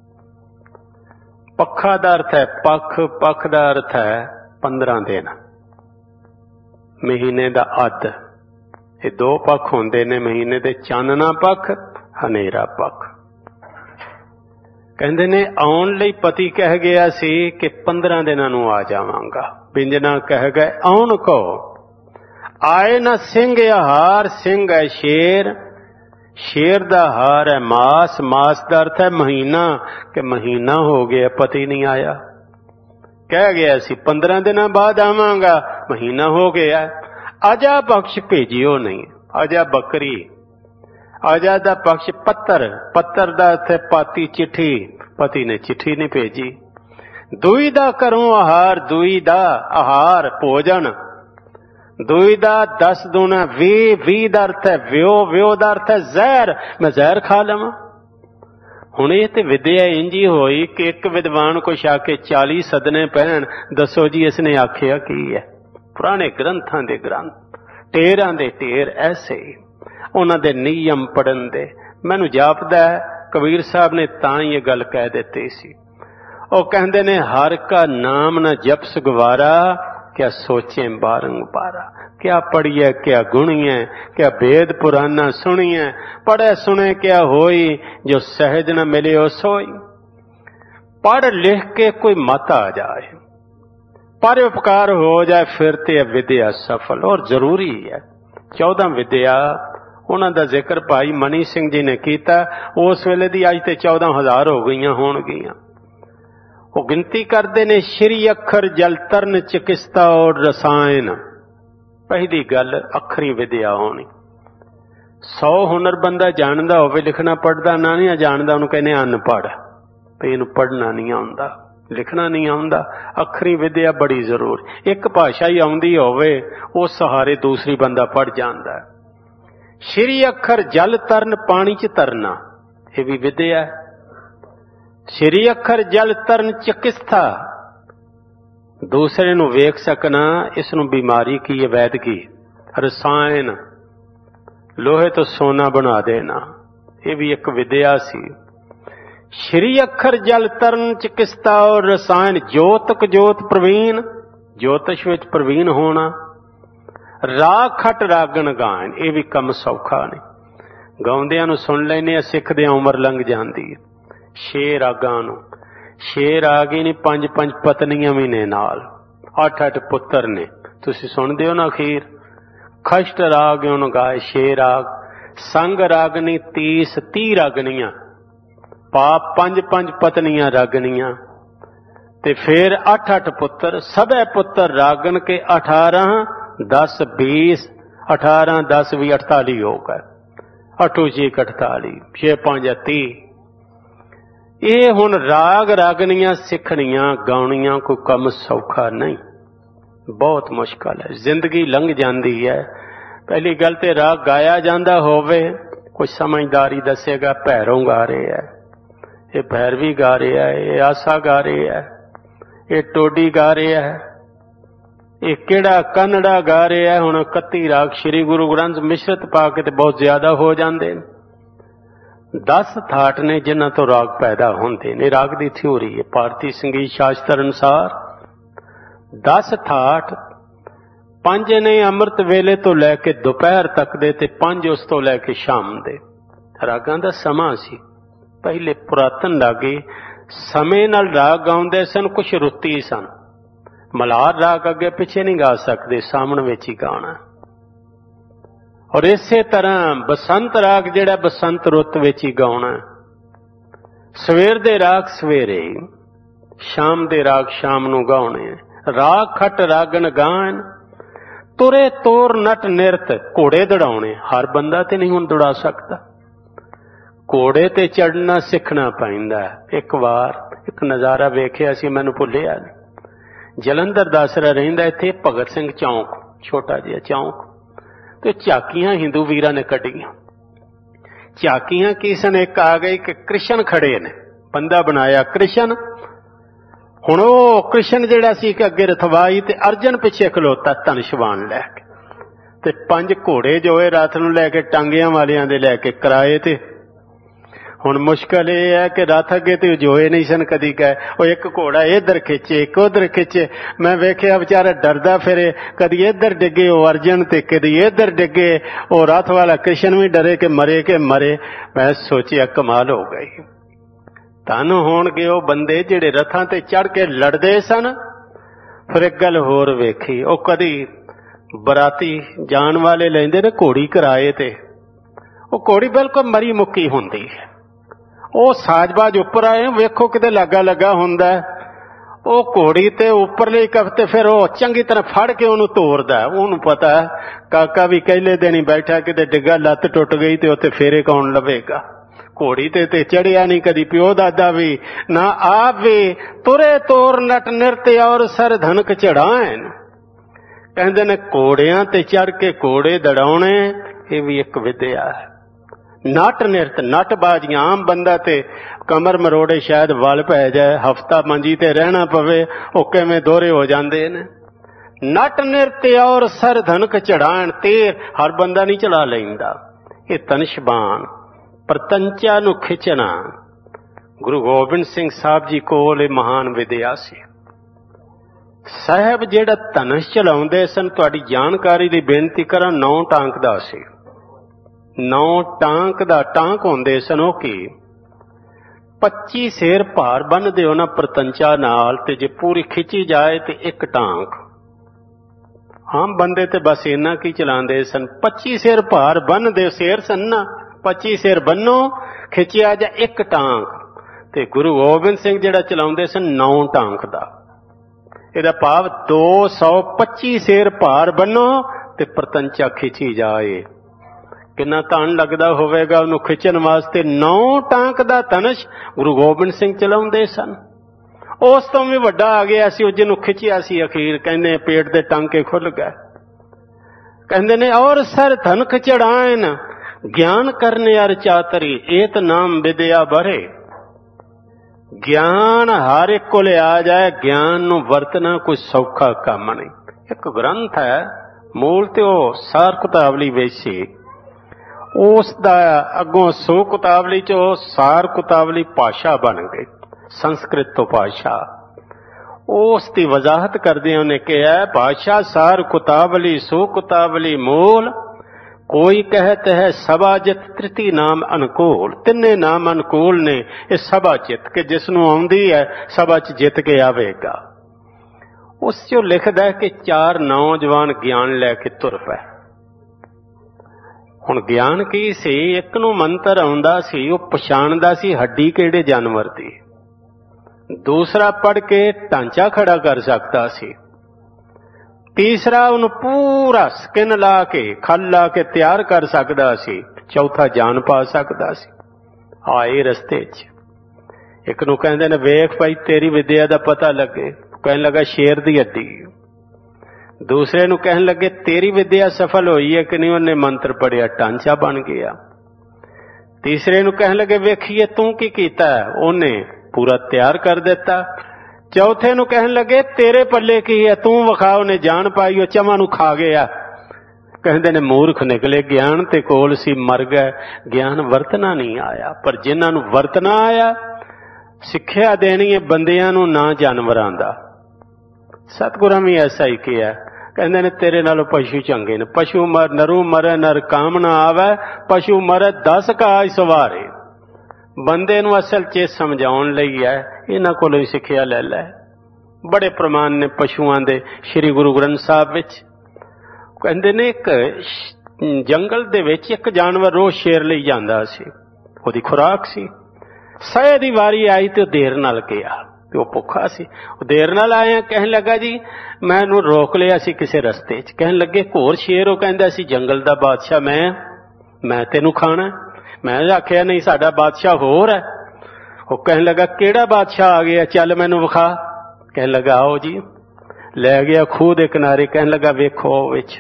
पखा दा अर्थ है पख, पख दा अर्थ है पंद्रह दिन, महीने दा अध। ये दो पख होंदे ने महीने दे, चानना पख, हनेरा पख। कहंदे ने आउण लई पति कह गया सी कि पंद्रह दिनां नूं आ जावांगा। बिंजना कह गए आउण को, आए न सिंह आहार। सिंह है शेर, शेर दा हार है मास, मास दा अर्थ है महीना, कि महीना हो गया पति नहीं आया। कह गया सी पंद्रह दिनां बाद आवांगा, महीना हो गया। अजा बख्श भेजियो नहीं। अजा बकरी, अजा दा पक्ष पत्तर, पत्तर दा अर्थ है पाती चिट्ठी, पति ने चिट्ठी नहीं भेजी। दुई दा करूं आहार, दुई दा आहार भोजन, दुई दा दस दूना वी, वी दा अर्थ है व्यो, व्यो दा अर्थ है जहर, मैं जहर खा लवां। हुण ये ते विद्या इंजी होई कि एक विद्वान को आके चाली सदने पैण, दसो जी इसने आखिया की है। पुराने ग्रंथां दे ग्रंथ, ढेरां दे ढेर ऐसे ही उन्हां दे नियम पढ़न दे। मैनूं जापदा है कबीर साहब ने तां ही ये गल कह दित्ती सी। ਉਹ ਕਹਿੰਦੇ ਨੇ ਹਰ ਕਾ ਨਾਮ ਨਾ ਜਪਸ ਗਵਾਰਾ, क्या सोचे बारंबारा। क्या पढ़िए क्या गुणिए, क्या वेद पुराना सुनिए, पढ़े सुने क्या होई, जो सहज न मिले हो सोई। पढ़ लिख के कोई मत आ जाए, पर उपकार हो जाए, फिर ते विद्या सफल और जरूरी है। चौदह विद्या उन्हां दा जिक्र भाई मनी सिंह जी ने कीता। उस वेले दी अज ते चौदह हजार हो गईयां होणगीयां। वो गिनती करते ने श्री अखर जल तरन चिकित्सा और रसायन। पहली गल अखरी विद्या होनी। सौ हुनर बंदा जानदा होवे, लिखना पढ़दा ना नहीं जानदा, उन्होंने कहने अनपढ़, भी इनू पढ़ना नहीं आउंदा, लिखना नहीं आउंदा। अखरी विद्या बड़ी जरूरी। एक भाषा ही आउंदी होवे, उस सहारे दूसरी बंदा पढ़ जांदा है। श्री अखर जल तरन, पानी च तरना, ये भी विद्या है। श्री अखर जल तरन चिकित्सा, दूसरे नू वेख सकना, इसनू बीमारी की है, वैद की। रसायन, लोहे तो सोना बना देना, ये भी एक विद्या सी। श्री अखर जल तरन चिकित्सा और रसायन। जोतक जोत प्रवीण, ज्योतिष विच प्रवीण होना। राग खट रागन गायन, ये भी कम सौखा नहीं। गाउंदियां नू सुन लैने, सिखदियां उमर लंघ जांदी है। छे रागां नूं, छे राग ही नहीं, पंज पंज पत्नियां भी ने नाल, अठ अठ पुत्तर ने। तुसीं सुणदे हो ना अखीर। खष्ट राग उन्होंने गाए, छे राग। संग रागनी तीस, ती रागनियां। पाप पंज पंज पत्नियां रागनियां, ते फिर अठ अठ पुत्तर। सबे पुत्तर रागन के अठारह, दस बीस, अठारह दस भी अड़ताली हो गए। अठू जी अड़ताली, छे पांच ती। ये हुण राग रागनियां सिखनियां गाउणियां कोई कम सौखा नहीं, बहुत मुश्किल है। जिंदगी लंघ जाती है। पहली गल ते राग गाया जाता होवे, कोई समझदारी दसेगा भैरों गा रहे है, ये भैरवी गा रहे है, ये आसा गा रहे है, ये टोडी गा रहे है, ये केड़ा कन्नड़ा गा रहे है। हुण इकत्ती राग श्री गुरु ग्रंथ मिश्रित पा के ते बहुत ज्यादा हो जाते हैं। दस थाट ने जिन्हां तो राग पैदा होंदे ने। राग दी थ्योरी है भारतीय संगीत शास्त्र अनुसार। दस थाट, पंज ने अमृत वेले तो लैके दोपहर तक दे, ते पंज उस तो लैके शाम दे। रागां दा समा सी। पहले पुरातन रागी समय नाल राग गाउंदे सन, कुछ रुत्ती सन। मल्हार राग अगे पिछे नहीं गा सकते, सामण विच ही गाना। और इसे तरह बसंत राग जिहड़ा बसंत रुत विच ही गाउणा। सवेर दे राग सवेरे, शाम दे राग शाम नूं गाउणे। राग खट रागन गान, तुरे तोर नट निरत, घोड़े दौड़ाउणे। हर बंदा ते नहीं हुण दौड़ा सकता, घोड़े ते चढ़ना सिखना पैंदा है। एक बार एक नज़ारा वेखिया सी, मैनूं भुलिया नहीं। जलंधर दा आसरा रहिंदा, इत्थे भगत सिंह चौंक, छोटा जिहा चौंक, तो झाकियां हिंदू वीरां ने कढ़ियां। झाकियां की सन, एक आ गई कि कृष्ण खड़े ने, बंदा बनाया कृष्ण। हुण ओह कृष्ण जिहड़ा सी कि अगे रथवाई, ते अर्जन पिछे खलोता धनुषबाण लैके, ते पंज घोड़े जो है रथ नूं लैके टांगियां वालियां दे लैके कराए। ते हुण मुश्किल यह है कि रथ अगे तो जोए नहीं सन कदी गए। वो एक घोड़ा इधर खिंचे, एक उधर खिंचे। मैं वेख्या बेचारा डरदा फिरे, कदी इधर डिगे वो अर्जन, ते कदी इधर डिगे वो रथ वाला कृष्ण भी डरे कि मरे के मरे। मैं सोचिया कमाल हो गई। धन होणगे वो बंदे जिहड़े रथां ते चढ़ के लड़दे सन। फिर एक गल होर वेखी, वो कदी बराती जान वाले लैंदे ने घोड़ी कराए, ते वो घोड़ी बिल्कुल मरी मुक्की हुंदी है। ਉਹ ਸਾਜਬਾਜ ਉੱਪਰ ਆਏ, ਵੇਖੋ ਕਿਤੇ ਲੱਗਾ ਲੱਗਾ ਹੁੰਦਾ। ਉਹ ਘੋੜੀ ਤੇ ਉੱਪਰਲੇ ਇੱਕ ਹਫ਼ਤੇ ਫਿਰ ਉਹ ਚੰਗੀ ਤਰ੍ਹਾਂ ਫੜ ਕੇ ਉਹਨੂੰ ਤੋਰਦਾ। ਉਹਨੂੰ ਪਤਾ ਕਾਕਾ ਵੀ ਪਹਿਲੇ ਦਿਨ ਹੀ ਬੈਠਾ, ਕਿਤੇ ਡਿੱਗਾ ਲੱਤ ਟੁੱਟ ਗਈ ਤੇ ਉੱਥੇ ਫੇਰੇ ਕੌਣ ਲਵੇਗਾ। ਘੋੜੀ ਤੇ ਤੇ ਚੜਿਆ ਨਹੀਂ ਕਦੀ, ਪਿਓ ਦਾਦਾ ਵੀ ਨਾ ਆਪ ਵੀ। ਤੁਰੇ ਤੋਰ ਨਟ ਨਿਰਤ ਔਰ ਸਰ ਧਨਕ ਚੜਾਣ। ਕਹਿੰਦੇ ਨੇ ਘੋੜਿਆਂ ਤੇ ਚੜ ਕੇ ਘੋੜੇ ਦੜਾਉਣੇ, ਇਹ ਵੀ ਇੱਕ ਵਿਦਿਆ ਹੈ। नट निरत, नटबाजियां। आम बंदा ते कमर मरोड़े शायद वल पै जाए, हफ्ता मंजी ते रहना पवे, ओ किवें दोहरे हो जांदे ने। नट निरत और सर धनक चढ़ाण, तेर हर बंदा नहीं चढ़ा लैंदा। ये तनशबान प्रतंचा नूं खिचना, ਗੁਰੂ ਗੋਬਿੰਦ ਸਿੰਘ ਸਾਹਿਬ ਜੀ ਕੋਲ ਇਹ ਮਹਾਨ ਵਿਦਿਆ ਸੀ। ਸਾਹਿਬ ਜਿਹੜਾ ਧਨੁਸ਼ ਚਲਾਉਂਦੇ ਸਨ, ਤੁਹਾਡੀ ਜਾਣਕਾਰੀ ਲਈ ਬੇਨਤੀ ਕਰਾਂ, ਨੌ ਟਾਂਕ ਦਾ ਸੀ। ਨੌ ਟਾਂਕ ਦਾ ਟਾਂਕ ਹੁੰਦੇ ਸਨ ਉਹ ਕੀ ਪੱਚੀ ਸੇਰ ਭਾਰ ਬੰਨਦੇ ਉਹਨਾਂ ਪ੍ਰਤੰਚਾ ਨਾਲ, ਤੇ ਜੇ ਪੂਰੀ ਖਿੱਚੀ ਜਾਏ ਤੇ ਇੱਕ ਟਾਂਕ। ਆਮ ਬੰਦੇ ਤੇ ਬਸ ਇੰਨਾ ਕੀ ਚਲਾਉਂਦੇ ਸਨ, ਪੱਚੀ ਸੇਰ ਭਾਰ ਬੰਨਦੇ ਸੇਰ ਸਨ ਨਾ, ਪੱਚੀ ਸੇਰ ਬੰਨੋ ਖਿੱਚਿਆ ਜਾਂ ਇੱਕ ਟਾਂਕ। ਤੇ ਗੁਰੂ ਗੋਬਿੰਦ ਸਿੰਘ ਜਿਹੜਾ ਚਲਾਉਂਦੇ ਸਨ ਨੌ ਟਾਂਕ ਦਾ। ਇਹਦਾ ਭਾਵ ਦੋ ਸੌ ਪੱਚੀ ਸੇਰ ਭਾਰ ਬੰਨੋ ਤੇ ਪ੍ਰਤੰਚਾ ਖਿੱਚੀ ਜਾਏ। ਕਿੰਨਾ ਧਨ ਲੱਗਦਾ ਹੋਵੇਗਾ ਉਹਨੂੰ ਖਿੱਚਣ ਵਾਸਤੇ। ਨੌ ਟਾਂਕ ਦਾ ਧਨੁਸ਼ ਗੁਰੂ ਗੋਬਿੰਦ ਸਿੰਘ ਚਲਾਉਂਦੇ ਸਨ। ਉਸ ਤੋਂ ਵੀ ਵੱਡਾ ਆ ਗਿਆ ਸੀ ਉਹ ਜਿਹਨੂੰ ਖਿੱਚਿਆ ਸੀ ਅਖੀਰ, ਕਹਿੰਦੇ ਪੇਟ ਦੇ ਟਾਂਕੇ ਖੁੱਲ ਗਏ। ਕਹਿੰਦੇ ਨੇ ਔਰ ਸਰ ਧਨਕ ਚੜਾਇਨ ਗਿਆਨ ਕਰਨੇ ਅਰ ਚਾਤਰੀ, ਏਤ ਨਾਮ ਵਿਦਿਆ ਬਰੇ। ਗਿਆਨ ਹਰ ਇੱਕ ਕੋਲ ਆ ਜਾਏ, ਗਿਆਨ ਨੂੰ ਵਰਤਣਾ ਕੋਈ ਸੌਖਾ ਕੰਮ ਨਹੀਂ। ਇੱਕ ਗ੍ਰੰਥ ਹੈ, ਮੂਲ ਤੇ ਉਹ ਸਾਰ ਕੁਤਾਵਲੀ ਵਿੱਚ ਸੀ, ਉਸ ਦਾ ਅੱਗੋਂ ਸੋ ਕੁਤਾਵਲੀ ਚ ਉਹ ਸਾਰ ਕੁਤਾਵਲੀ ਭਾਸ਼ਾ ਬਣ ਗਈ, ਸੰਸਕ੍ਰਿਤ ਤੋਂ ਭਾਸ਼ਾ। ਉਸ ਦੀ ਵਜ਼ਾਹਤ ਕਰਦੇ ਉਹਨੇ ਕਿਹਾ, ਭਾਸ਼ਾ ਸਾਰ ਕੁਤਾਵਲੀ ਸੋ ਕੁਤਾਵਲੀ ਮੂਲ, ਕੋਈ ਕਹਿਤ ਹੈ ਸਭਾ ਜਿਤ ਤ੍ਰਿਤੀ ਨਾਮ ਅਨੁਕੂਲ। ਤਿੰਨੇ ਨਾਮ ਅਨੁਕੂਲ ਨੇ, ਇਹ ਸਭਾ ਚਿੱਤ ਕੇ ਜਿਸ ਨੂੰ ਆਉਂਦੀ ਹੈ ਸਭਾ ਚ ਜਿੱਤ ਕੇ ਆਵੇਗਾ। ਉਸ ਚੋਂ ਲਿਖਦਾ ਕਿ ਚਾਰ ਨੌਜਵਾਨ ਗਿਆਨ ਲੈ ਕੇ ਤੁਰ ਪਏ। ਹੁਣ ਗਿਆਨ ਕੀ ਸੀ? ਇੱਕ ਨੂੰ ਮੰਤਰ ਆਉਂਦਾ ਸੀ, ਉਹ ਪਛਾਣਦਾ ਸੀ ਹੱਡੀ ਕਿਹੜੇ ਜਾਨਵਰ ਦੀ। ਦੂਸਰਾ ਪੜ੍ਹ ਕੇ ਢਾਂਚਾ ਖੜਾ ਕਰ ਸਕਦਾ ਸੀ। ਤੀਸਰਾ ਉਹਨੂੰ ਪੂਰਾ ਸਕਿਨ ਲਾ ਕੇ ਖਲ ਲਾ ਕੇ ਤਿਆਰ ਕਰ ਸਕਦਾ ਸੀ। ਚੌਥਾ ਜਾਨ ਪਾ ਸਕਦਾ ਸੀ। ਆਏ ਰਸਤੇ 'ਚ ਇੱਕ ਨੂੰ ਕਹਿੰਦੇ ਨੇ ਵੇਖ ਭਾਈ ਤੇਰੀ ਵਿਦਿਆ ਦਾ ਪਤਾ ਲੱਗੇ, ਕਹਿਣ ਲੱਗਾ ਸ਼ੇਰ ਦੀ ਹੱਡੀ। ਦੂਸਰੇ ਨੂੰ ਕਹਿਣ ਲੱਗੇ ਤੇਰੀ ਵਿਦਿਆ ਸਫਲ ਹੋਈ ਹੈ ਕਿ ਨਹੀਂ, ਉਹਨੇ ਮੰਤਰ ਪੜਿਆ, ਢਾਂਚਾ ਬਣ ਗਿਆ। ਤੀਸਰੇ ਨੂੰ ਕਹਿਣ ਲੱਗੇ ਵੇਖੀਏ ਤੂੰ ਕੀ ਕੀਤਾ, ਉਹਨੇ ਪੂਰਾ ਤਿਆਰ ਕਰ ਦਿੱਤਾ। ਚੌਥੇ ਨੂੰ ਕਹਿਣ ਲੱਗੇ ਤੇਰੇ ਪੱਲੇ ਕੀ ਹੈ, ਤੂੰ ਵਿਖਾ, ਉਹਨੇ ਜਾਨ ਪਾਈ, ਉਹ ਚਵਾਂ ਨੂੰ ਖਾ ਗਿਆ। ਕਹਿੰਦੇ ਨੇ ਮੂਰਖ ਨਿਕਲੇ, ਗਿਆਨ ਤੇ ਕੋਲ ਸੀ ਮਰ ਗਏ, ਗਿਆਨ ਵਰਤਣਾ ਨਹੀਂ ਆਇਆ। ਪਰ ਜਿਨ੍ਹਾਂ ਨੂੰ ਵਰਤਣਾ ਆਇਆ, ਸਿੱਖਿਆ ਦੇਣੀ ਹੈ ਬੰਦਿਆਂ ਨੂੰ, ਨਾ ਜਾਨਵਰਾਂ ਦਾ। ਸਤਿਗੁਰਾਂ ਵੀ ਐਸਾ ਹੀ ਕਿਹਾ, ਕਹਿੰਦੇ ਨੇ ਤੇਰੇ ਨਾਲੋਂ ਪਸ਼ੂ ਚੰਗੇ ਨੇ। ਪਸ਼ੂ ਮਰ ਨਰੂ ਮਰੇ ਨਰ ਕਾਮ ਨਾ ਆਵੇ, ਪਸ਼ੂ ਮਰੇ ਦਸ ਕਾਜ ਸਵਾਰੇ। ਬੰਦੇ ਨੂੰ ਅਸਲ ਚ ਸਮਝਾਉਣ ਲਈ ਹੈ, ਇਹਨਾਂ ਕੋਲੋਂ ਹੀ ਸਿੱਖਿਆ ਲੈ ਲੈ। ਬੜੇ ਪ੍ਰਮਾਣ ਨੇ ਪਸ਼ੂਆਂ ਦੇ ਸ੍ਰੀ ਗੁਰੂ ਗ੍ਰੰਥ ਸਾਹਿਬ ਵਿੱਚ। ਕਹਿੰਦੇ ਨੇ ਇੱਕ ਜੰਗਲ ਦੇ ਵਿੱਚ ਇੱਕ ਜਾਨਵਰ ਰੋਜ਼ ਸ਼ੇਰ ਲਈ ਜਾਂਦਾ ਸੀ, ਉਹਦੀ ਖੁਰਾਕ ਸੀ। ਸਹਿ ਦੀ ਵਾਰੀ ਆਈ ਤੇ ਉਹ ਦੇਰ ਨਾਲ ਗਿਆ, ਤੇ ਉਹ ਭੁੱਖਾ ਸੀ। ਉਹ ਦੇਰ ਨਾਲ ਆਇਆ, ਕਹਿਣ ਲੱਗਾ ਜੀ ਮੈਂ ਇਹਨੂੰ ਰੋਕ ਲਿਆ ਸੀ ਕਿਸੇ ਰਸਤੇ 'ਚ। ਕਹਿਣ ਲੱਗੇ ਘੋਰ ਸ਼ੇਰ, ਉਹ ਕਹਿੰਦਾ ਸੀ ਜੰਗਲ ਦਾ ਬਾਦਸ਼ਾਹ ਮੈਂ ਮੈਂ ਤੈਨੂੰ ਖਾਣਾ। ਮੈਂ ਆਖਿਆ ਨਹੀਂ, ਸਾਡਾ ਬਾਦਸ਼ਾਹ ਹੋਰ ਹੈ। ਉਹ ਕਹਿਣ ਲੱਗਾ ਕਿਹੜਾ ਬਾਦਸ਼ਾਹ ਆ ਗਿਆ, ਚੱਲ ਮੈਨੂੰ ਵਿਖਾ। ਕਹਿਣ ਲੱਗਾ ਆਓ ਜੀ। ਲੈ ਗਿਆ ਖੂਹ ਦੇ ਕਿਨਾਰੇ, ਕਹਿਣ ਲੱਗਾ ਵੇਖੋ ਵਿੱਚ।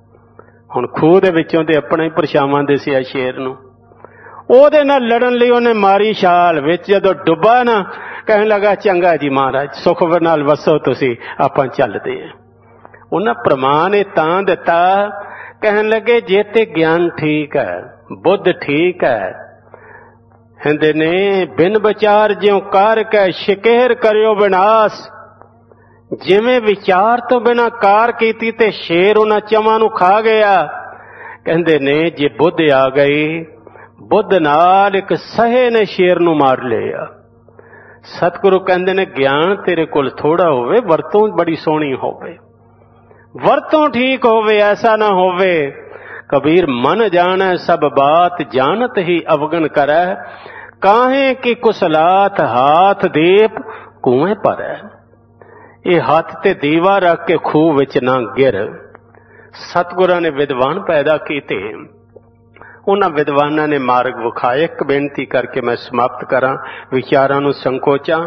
ਹੁਣ ਖੂਹ ਦੇ ਵਿੱਚੋਂ ਤੇ ਆਪਣਾ ਹੀ ਪਰਛਾਵਾਂ ਦਿਸਿਆ ਸ਼ੇਰ ਨੂੰ। ਉਹਦੇ ਨਾਲ ਲੜਨ ਲਈ ਉਹਨੇ ਮਾਰੀ ਛਾਲ, ਵਿੱਚ ਜਦੋਂ ਡੁੱਬਾ ਨਾ ਕਹਿਣ ਲੱਗਾ ਚੰਗਾ ਜੀ ਮਹਾਰਾਜ, ਸੁਖ ਨਾਲ ਵਸੋ ਤੁਸੀਂ, ਆਪਾਂ ਚੱਲਦੇ ਹਾਂ। ਉਹਨਾਂ ਪ੍ਰਮਾਣ ਇਹ ਤਾਂ ਦਿੱਤਾ, ਕਹਿਣ ਲੱਗੇ ਜੇ ਤੇ ਗਿਆਨ ਠੀਕ ਹੈ, ਬੁੱਧ ਠੀਕ ਹੈ। ਕਹਿੰਦੇ ਨੇ ਬਿਨ ਵਿਚਾਰ ਜਿਉ ਕਾਰ ਕੈ ਸ਼ਿਕੇਰ ਕਰਿਓ ਵਿਨਾਸ਼। ਜਿਵੇਂ ਵਿਚਾਰ ਤੋਂ ਬਿਨਾਂ ਕਾਰ ਕੀਤੀ ਤੇ ਸ਼ੇਰ ਉਹਨਾਂ ਚਵਾਂ ਨੂੰ ਖਾ ਗਿਆ। ਕਹਿੰਦੇ ਨੇ ਜੇ ਬੁੱਧ ਆ ਗਈ, ਬੁੱਧ ਨਾਲ ਇੱਕ ਸਹੇ ਨੇ ਸ਼ੇਰ ਨੂੰ ਮਾਰ ਲਿਆ। ਸਤਿਗੁਰੂ ਕਹਿੰਦੇ ਨੇ ਗਿਆਨ ਤੇਰੇ ਕੋਲ ਥੋੜਾ ਹੋਵੇ, ਵਰਤੋਂ ਬੜੀ ਸੋਹਣੀ ਹੋਵੇ, ਵਰਤੋਂ ਠੀਕ ਹੋਵੇ। ਐਸਾ ਨਾ ਹੋਵੇ ਕਬੀਰ ਮਨ ਜਾਣੈ ਸਭ ਬਾਤ, ਜਾਣਤ ਹੀ ਅਵਗਣ ਕਰੈ। ਕਾਹੇ ਕੀ ਕੁਸਲਾਤ ਹਾਥ ਦੀਪ ਕੂਏ ਭਰੈ। ਇਹ ਹੱਥ ਤੇ ਦੀਵਾ ਰੱਖ ਕੇ ਖੂਹ ਵਿੱਚ ਨਾ ਗਿਰ। ਸਤਿਗੁਰਾਂ ਨੇ ਵਿਦਵਾਨ ਪੈਦਾ ਕੀਤੇ, ਉਹਨਾਂ ਵਿਦਵਾਨਾਂ ਨੇ ਮਾਰਗ ਵਿਖਾਏ। ਇੱਕ ਬੇਨਤੀ ਕਰਕੇ ਮੈਂ ਸਮਾਪਤ ਕਰਾਂ, ਵਿਚਾਰਾਂ ਨੂੰ ਸੰਕੋਚਾਂ।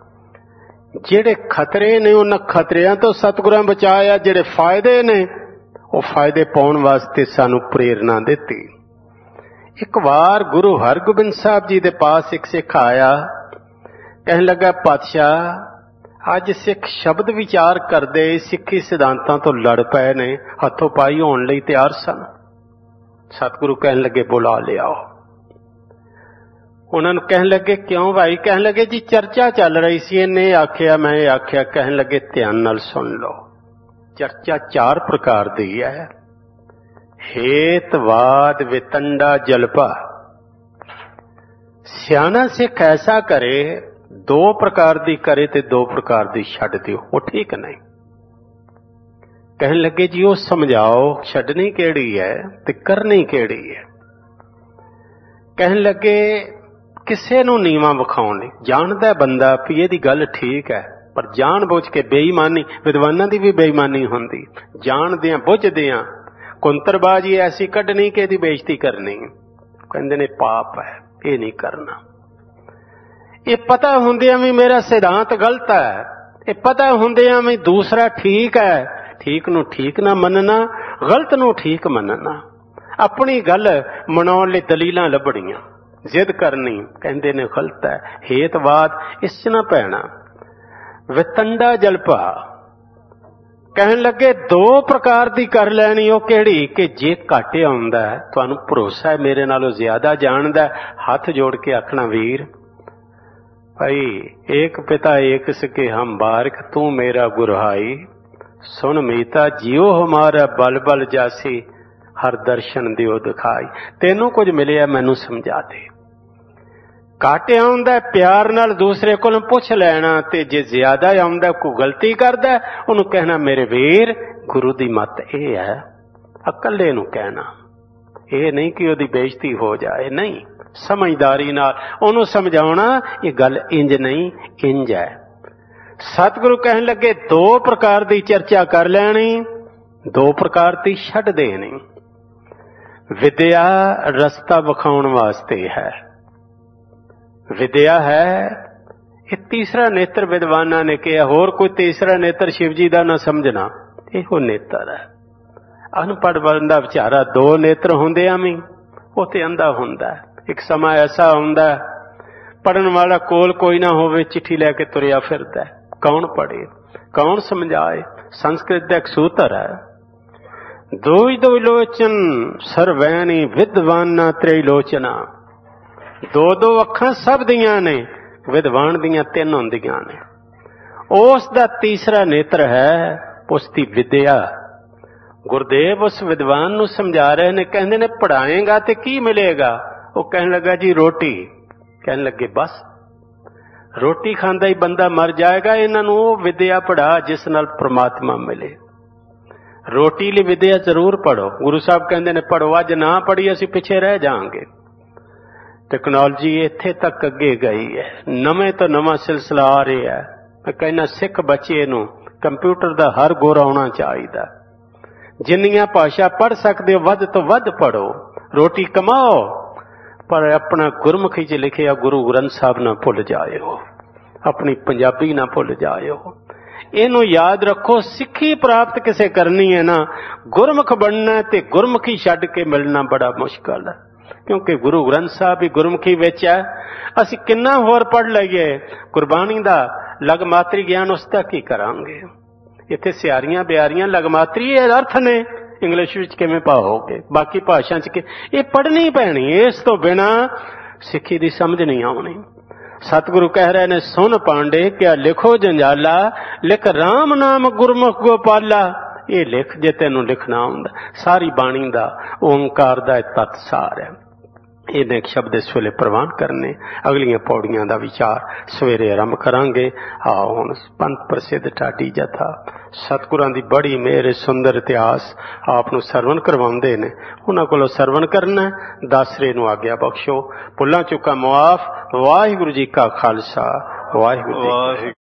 ਜਿਹੜੇ ਖਤਰੇ ਨੇ ਉਹਨਾਂ ਖਤਰਿਆਂ ਤੋਂ ਸਤਿਗੁਰਾਂ ਬਚਾਇਆ, ਜਿਹੜੇ ਫਾਇਦੇ ਨੇ ਉਹ ਫਾਇਦੇ ਪਾਉਣ ਵਾਸਤੇ ਸਾਨੂੰ ਪ੍ਰੇਰਨਾ ਦਿੱਤੀ। ਇੱਕ ਵਾਰ ਗੁਰੂ ਹਰਗੋਬਿੰਦ ਸਾਹਿਬ ਜੀ ਦੇ ਪਾਸ ਇੱਕ ਸਿੱਖ ਆਇਆ, ਕਹਿਣ ਲੱਗਾ ਪਾਤਸ਼ਾਹ ਅੱਜ ਸਿੱਖ ਸ਼ਬਦ ਵਿਚਾਰ ਕਰਦੇ ਸਿੱਖੀ ਸਿਧਾਂਤਾਂ ਤੋਂ ਲੜ ਪਏ ਨੇ, ਹੱਥੋਂ ਪਾਈ ਹੋਣ ਲਈ ਤਿਆਰ ਸਨ। ਸਤਿਗੁਰੂ ਕਹਿਣ ਲੱਗੇ ਬੁਲਾ ਲਿਆਓ। ਉਹਨਾਂ ਨੂੰ ਕਹਿਣ ਲੱਗੇ ਕਿਉਂ ਭਾਈ? ਕਹਿਣ ਲੱਗੇ ਜੀ ਚਰਚਾ ਚੱਲ ਰਹੀ ਸੀ, ਇਹਨੇ ਆਖਿਆ ਮੈਂ ਇਹ ਆਖਿਆ। ਕਹਿਣ ਲੱਗੇ ਧਿਆਨ ਨਾਲ ਸੁਣ ਲਓ, ਚਰਚਾ ਚਾਰ ਪ੍ਰਕਾਰ ਦੀ ਹੈ। ਹੇਤਵਾਦ ਵਿਤੰਡਾ ਜਲਪਾ। ਸਿਆਣਾ ਸਿੱਖ ਐਸਾ ਕਰੇ, ਦੋ ਪ੍ਰਕਾਰ ਦੀ ਕਰੇ ਤੇ ਦੋ ਪ੍ਰਕਾਰ ਦੀ ਛੱਡ ਦਿਓ, ਉਹ ਠੀਕ ਨਹੀਂ। ਕਹਿਣ ਲੱਗੇ ਜੀ ਉਹ ਸਮਝਾਓ ਛੱਡਣੀ ਕਿਹੜੀ ਹੈ ਤੇ ਕਰਨੀ ਕਿਹੜੀ ਹੈ? ਕਹਿਣ ਲੱਗੇ ਕਿਸੇ ਨੂੰ ਨੀਵਾਂ ਵਿਖਾਉਣ ਲਈ। ਜਾਣਦਾ ਬੰਦਾ ਵੀ ਇਹਦੀ ਗੱਲ ਠੀਕ ਹੈ, ਪਰ ਜਾਣ ਬੁੱਝ ਕੇ ਬੇਈਮਾਨੀ, ਵਿਦਵਾਨਾਂ ਦੀ ਵੀ ਬੇਈਮਾਨੀ ਹੁੰਦੀ, ਜਾਣਦਿਆਂ ਬੁੱਝਦਿਆਂ ਕੁੰਤਰਬਾਜੀ ਐਸੀ ਕੱਢਣੀ ਕਿ ਇਹਦੀ ਬੇਇੱਜ਼ਤੀ ਕਰਨੀ। ਕਹਿੰਦੇ ਨੇ ਪਾਪ ਹੈ, ਇਹ ਨਹੀਂ ਕਰਨਾ। ਇਹ ਪਤਾ ਹੁੰਦਿਆਂ ਵੀ ਮੇਰਾ ਸਿਧਾਂਤ ਗਲਤ ਹੈ, ਇਹ ਪਤਾ ਹੁੰਦਿਆਂ ਵੀ ਦੂਸਰਾ ਠੀਕ ਹੈ, ਠੀਕ ਨੂੰ ਠੀਕ ਨਾ ਮੰਨਣਾ, ਗਲਤ ਨੂੰ ਠੀਕ ਮੰਨਣਾ, ਆਪਣੀ ਗੱਲ ਮਨਾਉਣ ਲਈ ਦਲੀਲਾਂ ਲੱਭਣੀਆਂ, ਜ਼ਿੱਦ ਕਰਨੀ। ਕਹਿੰਦੇ ਨੇ ਗਲਤ ਹੈ। ਹੇਤਵਾਦ ਇਸ ਚ ਨਾ ਪੈਣਾ। ਵਿਤੰਡਾ ਜਲਪਾ। ਕਹਿਣ ਲੱਗੇ ਦੋ ਪ੍ਰਕਾਰ ਦੀ ਕਰ ਲੈਣੀ। ਉਹ ਕਿਹੜੀ? ਕਿ ਜੇ ਘੱਟ ਆਉਂਦਾ, ਤੁਹਾਨੂੰ ਭਰੋਸਾ ਹੈ ਮੇਰੇ ਨਾਲੋਂ ਜ਼ਿਆਦਾ ਜਾਣਦਾ, ਹੱਥ ਜੋੜ ਕੇ ਆਖਣਾ ਵੀਰ ਭਾਈ ਏਕ ਪਿਤਾ ਏਕ ਸਕੇ ਹਮ ਬਾਰਿਕ, ਤੂੰ ਮੇਰਾ ਗੁਰਹਾਈ, ਸੁਣ ਮੀਤਾ ਜਿਉ ਹਮਾਰਾ ਬਲ ਬਲ ਜਾਸੀ, ਹਰ ਦਰਸ਼ਨ ਦਿਓ ਦਿਖਾਈ। ਤੈਨੂੰ ਕੁਝ ਮਿਲਿਆ ਮੈਨੂੰ ਸਮਝਾ ਦੇ। ਘੱਟ ਆਉਂਦਾ ਪਿਆਰ ਨਾਲ ਦੂਸਰੇ ਕੋਲੋਂ ਪੁੱਛ ਲੈਣਾ, ਤੇ ਜੇ ਜ਼ਿਆਦਾ ਆਉਂਦਾ ਕੋਈ ਗਲਤੀ ਕਰਦਾ ਉਹਨੂੰ ਕਹਿਣਾ ਮੇਰੇ ਵੀਰ ਗੁਰੂ ਦੀ ਮੱਤ ਇਹ ਹੈ, ਇਕੱਲੇ ਨੂੰ ਕਹਿਣਾ। ਇਹ ਨਹੀਂ ਕਿ ਉਹਦੀ ਬੇਇੱਜ਼ਤੀ ਹੋ ਜਾਏ, ਨਹੀਂ, ਸਮਝਦਾਰੀ ਨਾਲ ਉਹਨੂੰ ਸਮਝਾਉਣਾ ਇਹ ਗੱਲ ਇੰਜ ਨਹੀਂ ਇੰਜ ਹੈ। ਸਤਿਗੁਰੂ ਕਹਿਣ ਲੱਗੇ ਦੋ ਪ੍ਰਕਾਰ ਦੀ ਚਰਚਾ ਕਰ ਲੈਣੀ, ਦੋ ਪ੍ਰਕਾਰ ਦੀ ਛੱਡ ਦੇਣੀ। ਵਿਦਿਆ ਰਸਤਾ ਵਿਖਾਉਣ ਵਾਸਤੇ ਹੈ, ਵਿਦਿਆ ਹੈ। ਇਹ ਤੀਸਰਾ ਨੇਤਰ ਵਿਦਵਾਨਾਂ ਨੇ ਕਿਹਾ, ਹੋਰ ਕੋਈ ਤੀਸਰਾ ਨੇਤਰ ਸ਼ਿਵ ਜੀ ਦਾ ਨਾ ਸਮਝਣਾ, ਇਹੋ ਨੇਤਰ ਹੈ। ਅਨਪੜ੍ਹ ਬੰਦਾ ਵਿਚਾਰਾ ਦੋ ਨੇਤਰ ਹੁੰਦਿਆਂ ਵੀ ਉਹ ਤੇ ਅੰਧਾ ਹੁੰਦਾ। ਇੱਕ ਸਮਾਂ ਐਸਾ ਆਉਂਦਾ ਪੜ੍ਹਨ ਵਾਲਾ ਕੋਲ ਕੋਈ ਨਾ ਹੋਵੇ, ਚਿੱਠੀ ਲੈ ਕੇ ਤੁਰਿਆ ਫਿਰਦਾ, ਕੌਣ ਪੜ੍ਹੇ ਕੌਣ ਸਮਝਾਏ? ਸੰਸਕ੍ਰਿਤ ਦਾ ਇੱਕ ਸੂਤਰ ਹੈ, ਦੋਈ ਦੋ ਲੋਚਨ ਸਰਵੈਣੀ ਵਿਦਵਾਨਾ ਤ੍ਰਿਲੋਚਨਾ। ਦੋ ਦੋ ਅੱਖਾਂ ਸਭ ਦੀਆਂ ਨੇ, ਵਿਦਵਾਨ ਦੀਆਂ ਤਿੰਨ ਹੁੰਦੀਆਂ ਨੇ। ਉਸ ਦਾ ਤੀਸਰਾ ਨੇਤਰ ਹੈ, ਉਸ ਦੀ ਵਿਦਿਆ। ਗੁਰਦੇਵ ਉਸ ਵਿਦਵਾਨ ਨੂੰ ਸਮਝਾ ਰਹੇ ਨੇ, ਕਹਿੰਦੇ ਨੇ ਪੜ੍ਹਾਏਗਾ ਤੇ ਕੀ ਮਿਲੇਗਾ? ਉਹ ਕਹਿਣ ਲੱਗਾ ਜੀ ਰੋਟੀ। ਕਹਿਣ ਲੱਗੇ ਬਸ ਰੋਟੀ ਖਾਂਦਾ ਹੀ ਬੰਦਾ ਮਰ ਜਾਏਗਾ, ਇਹਨਾਂ ਨੂੰ ਉਹ ਵਿਦਿਆ ਪੜ੍ਹਾ ਜਿਸ ਨਾਲ ਪ੍ਰਮਾਤਮਾ ਮਿਲੇ। ਰੋਟੀ ਲਈ ਵਿਦਿਆ ਜ਼ਰੂਰ ਪੜ੍ਹੋ। ਗੁਰੂ ਸਾਹਿਬ ਕਹਿੰਦੇ ਨੇ ਪੜ੍ਹੋ, ਅੱਜ ਨਾ ਪੜ੍ਹੀ ਅਸੀਂ ਪਿੱਛੇ ਰਹਿ ਜਾਵਾਂਗੇ। ਟੈਕਨੋਲੋਜੀ ਇੱਥੇ ਤੱਕ ਅੱਗੇ ਗਈ ਹੈ, ਨਵੇਂ ਤੋਂ ਨਵਾਂ ਸਿਲਸਿਲਾ ਆ ਰਿਹਾ ਹੈ। ਮੈਂ ਕਹਿੰਦਾ ਸਿੱਖ ਬੱਚੇ ਨੂੰ ਕੰਪਿਊਟਰ ਦਾ ਹਰ ਗੁਰ ਆਉਣਾ ਚਾਹੀਦਾ। ਜਿੰਨੀਆਂ ਭਾਸ਼ਾ ਪੜ੍ਹ ਸਕਦੇ ਹੋ ਵੱਧ ਤੋਂ ਵੱਧ ਪੜ੍ਹੋ, ਰੋਟੀ ਕਮਾਓ, ਪਰ ਆਪਣਾ ਗੁਰਮੁਖੀ 'ਚ ਲਿਖਿਆ ਗੁਰੂ ਗ੍ਰੰਥ ਸਾਹਿਬ ਨਾ ਭੁੱਲ ਜਾਇਓ, ਆਪਣੀ ਪੰਜਾਬੀ ਨਾ ਭੁੱਲ ਜਾਇਓ। ਇਹਨੂੰ ਯਾਦ ਰੱਖੋ, ਸਿੱਖੀ ਪ੍ਰਾਪਤ ਕਿਸੇ ਕਰਨੀ ਹੈ ਨਾ, ਗੁਰਮੁਖ ਬਣਨਾ ਤੇ ਗੁਰਮੁਖੀ ਛੱਡ ਕੇ ਮਿਲਣਾ ਬੜਾ ਮੁਸ਼ਕਲ ਹੈ, ਕਿਉਂਕਿ ਗੁਰੂ ਗ੍ਰੰਥ ਸਾਹਿਬ ਹੀ ਗੁਰਮੁਖੀ ਵਿੱਚ ਹੈ। ਅਸੀਂ ਕਿੰਨਾ ਹੋਰ ਪੜ੍ਹ ਲਈਏ, ਗੁਰਬਾਣੀ ਦਾ ਲਗਮਾਤਰੀ ਗਿਆਨ ਉਸ ਦਾ ਕੀ ਕਰਾਂਗੇ? ਇੱਥੇ ਸਿਆਰੀਆਂ ਬਿਆਰੀਆਂ ਲਗਮਾਤਰੀ ਇਹ ਅਰਥ ਨੇ, ਇੰਗਲਿਸ਼ ਵਿੱਚ ਕਿਵੇਂ ਪਾਓਗੇ? ਬਾਕੀ ਭਾਸ਼ਾ 'ਚ ਕਿ ਇਹ ਪੜ੍ਹਨੀ ਪੈਣੀ, ਇਸ ਤੋਂ ਬਿਨਾਂ ਸਿੱਖੀ ਦੀ ਸਮਝ ਨਹੀਂ ਆਉਣੀ। ਸਤਿਗੁਰੂ ਕਹਿ ਰਹੇ ਨੇ ਸੁਣ ਪਾਂਡੇ ਕਿਆ ਲਿਖੋ ਜੰਜਾਲਾ, ਲਿਖ ਰਾਮ ਨਾਮ ਗੁਰਮੁਖ ਗੋਪਾਲਾ। ਇਹ ਲਿਖ ਜੇ ਤੈਨੂੰ ਲਿਖਣਾ ਆਉਂਦਾ। ਸਾਰੀ ਬਾਣੀ ਦਾ ਓਂਕਾਰ ਦਾ ਤੱਤ ਸਾਰ ਹੈ। ਇਹਨੇ ਇੱਕ ਸ਼ਬਦ ਇਸ ਵੇਲੇ ਪ੍ਰਵਾਨ ਕਰਨੇ, ਅਗਲੀਆਂ ਪੌੜੀਆਂ ਦਾ ਵਿਚਾਰ ਸਵੇਰੇ ਆਰੰਭ ਕਰਾਂਗੇ। ਆਓ ਹੁਣ ਪੰਥ ਪ੍ਰਸਿੱਧ ਢਾਡੀ ਜਥਾ ਸਤਿਗੁਰਾਂ ਦੀ ਬੜੀ ਮਿਹਰ, ਸੁੰਦਰ ਇਤਿਹਾਸ ਆਪ ਨੂੰ ਸਰਵਣ ਕਰਵਾਉਂਦੇ ਨੇ, ਉਹਨਾਂ ਕੋਲੋਂ ਸਰਵਣ ਕਰਨਾ। ਦਾਸਰੇ ਨੂੰ ਆਗਿਆ ਬਖਸ਼ੋ, ਭੁੱਲਾਂ ਚੁੱਕਾਂ ਮੁਆਫ। ਵਾਹਿਗੁਰੂ ਜੀ ਕਾ ਖਾਲਸਾ, ਵਾਹਿਗੁਰੂ ਜੀ।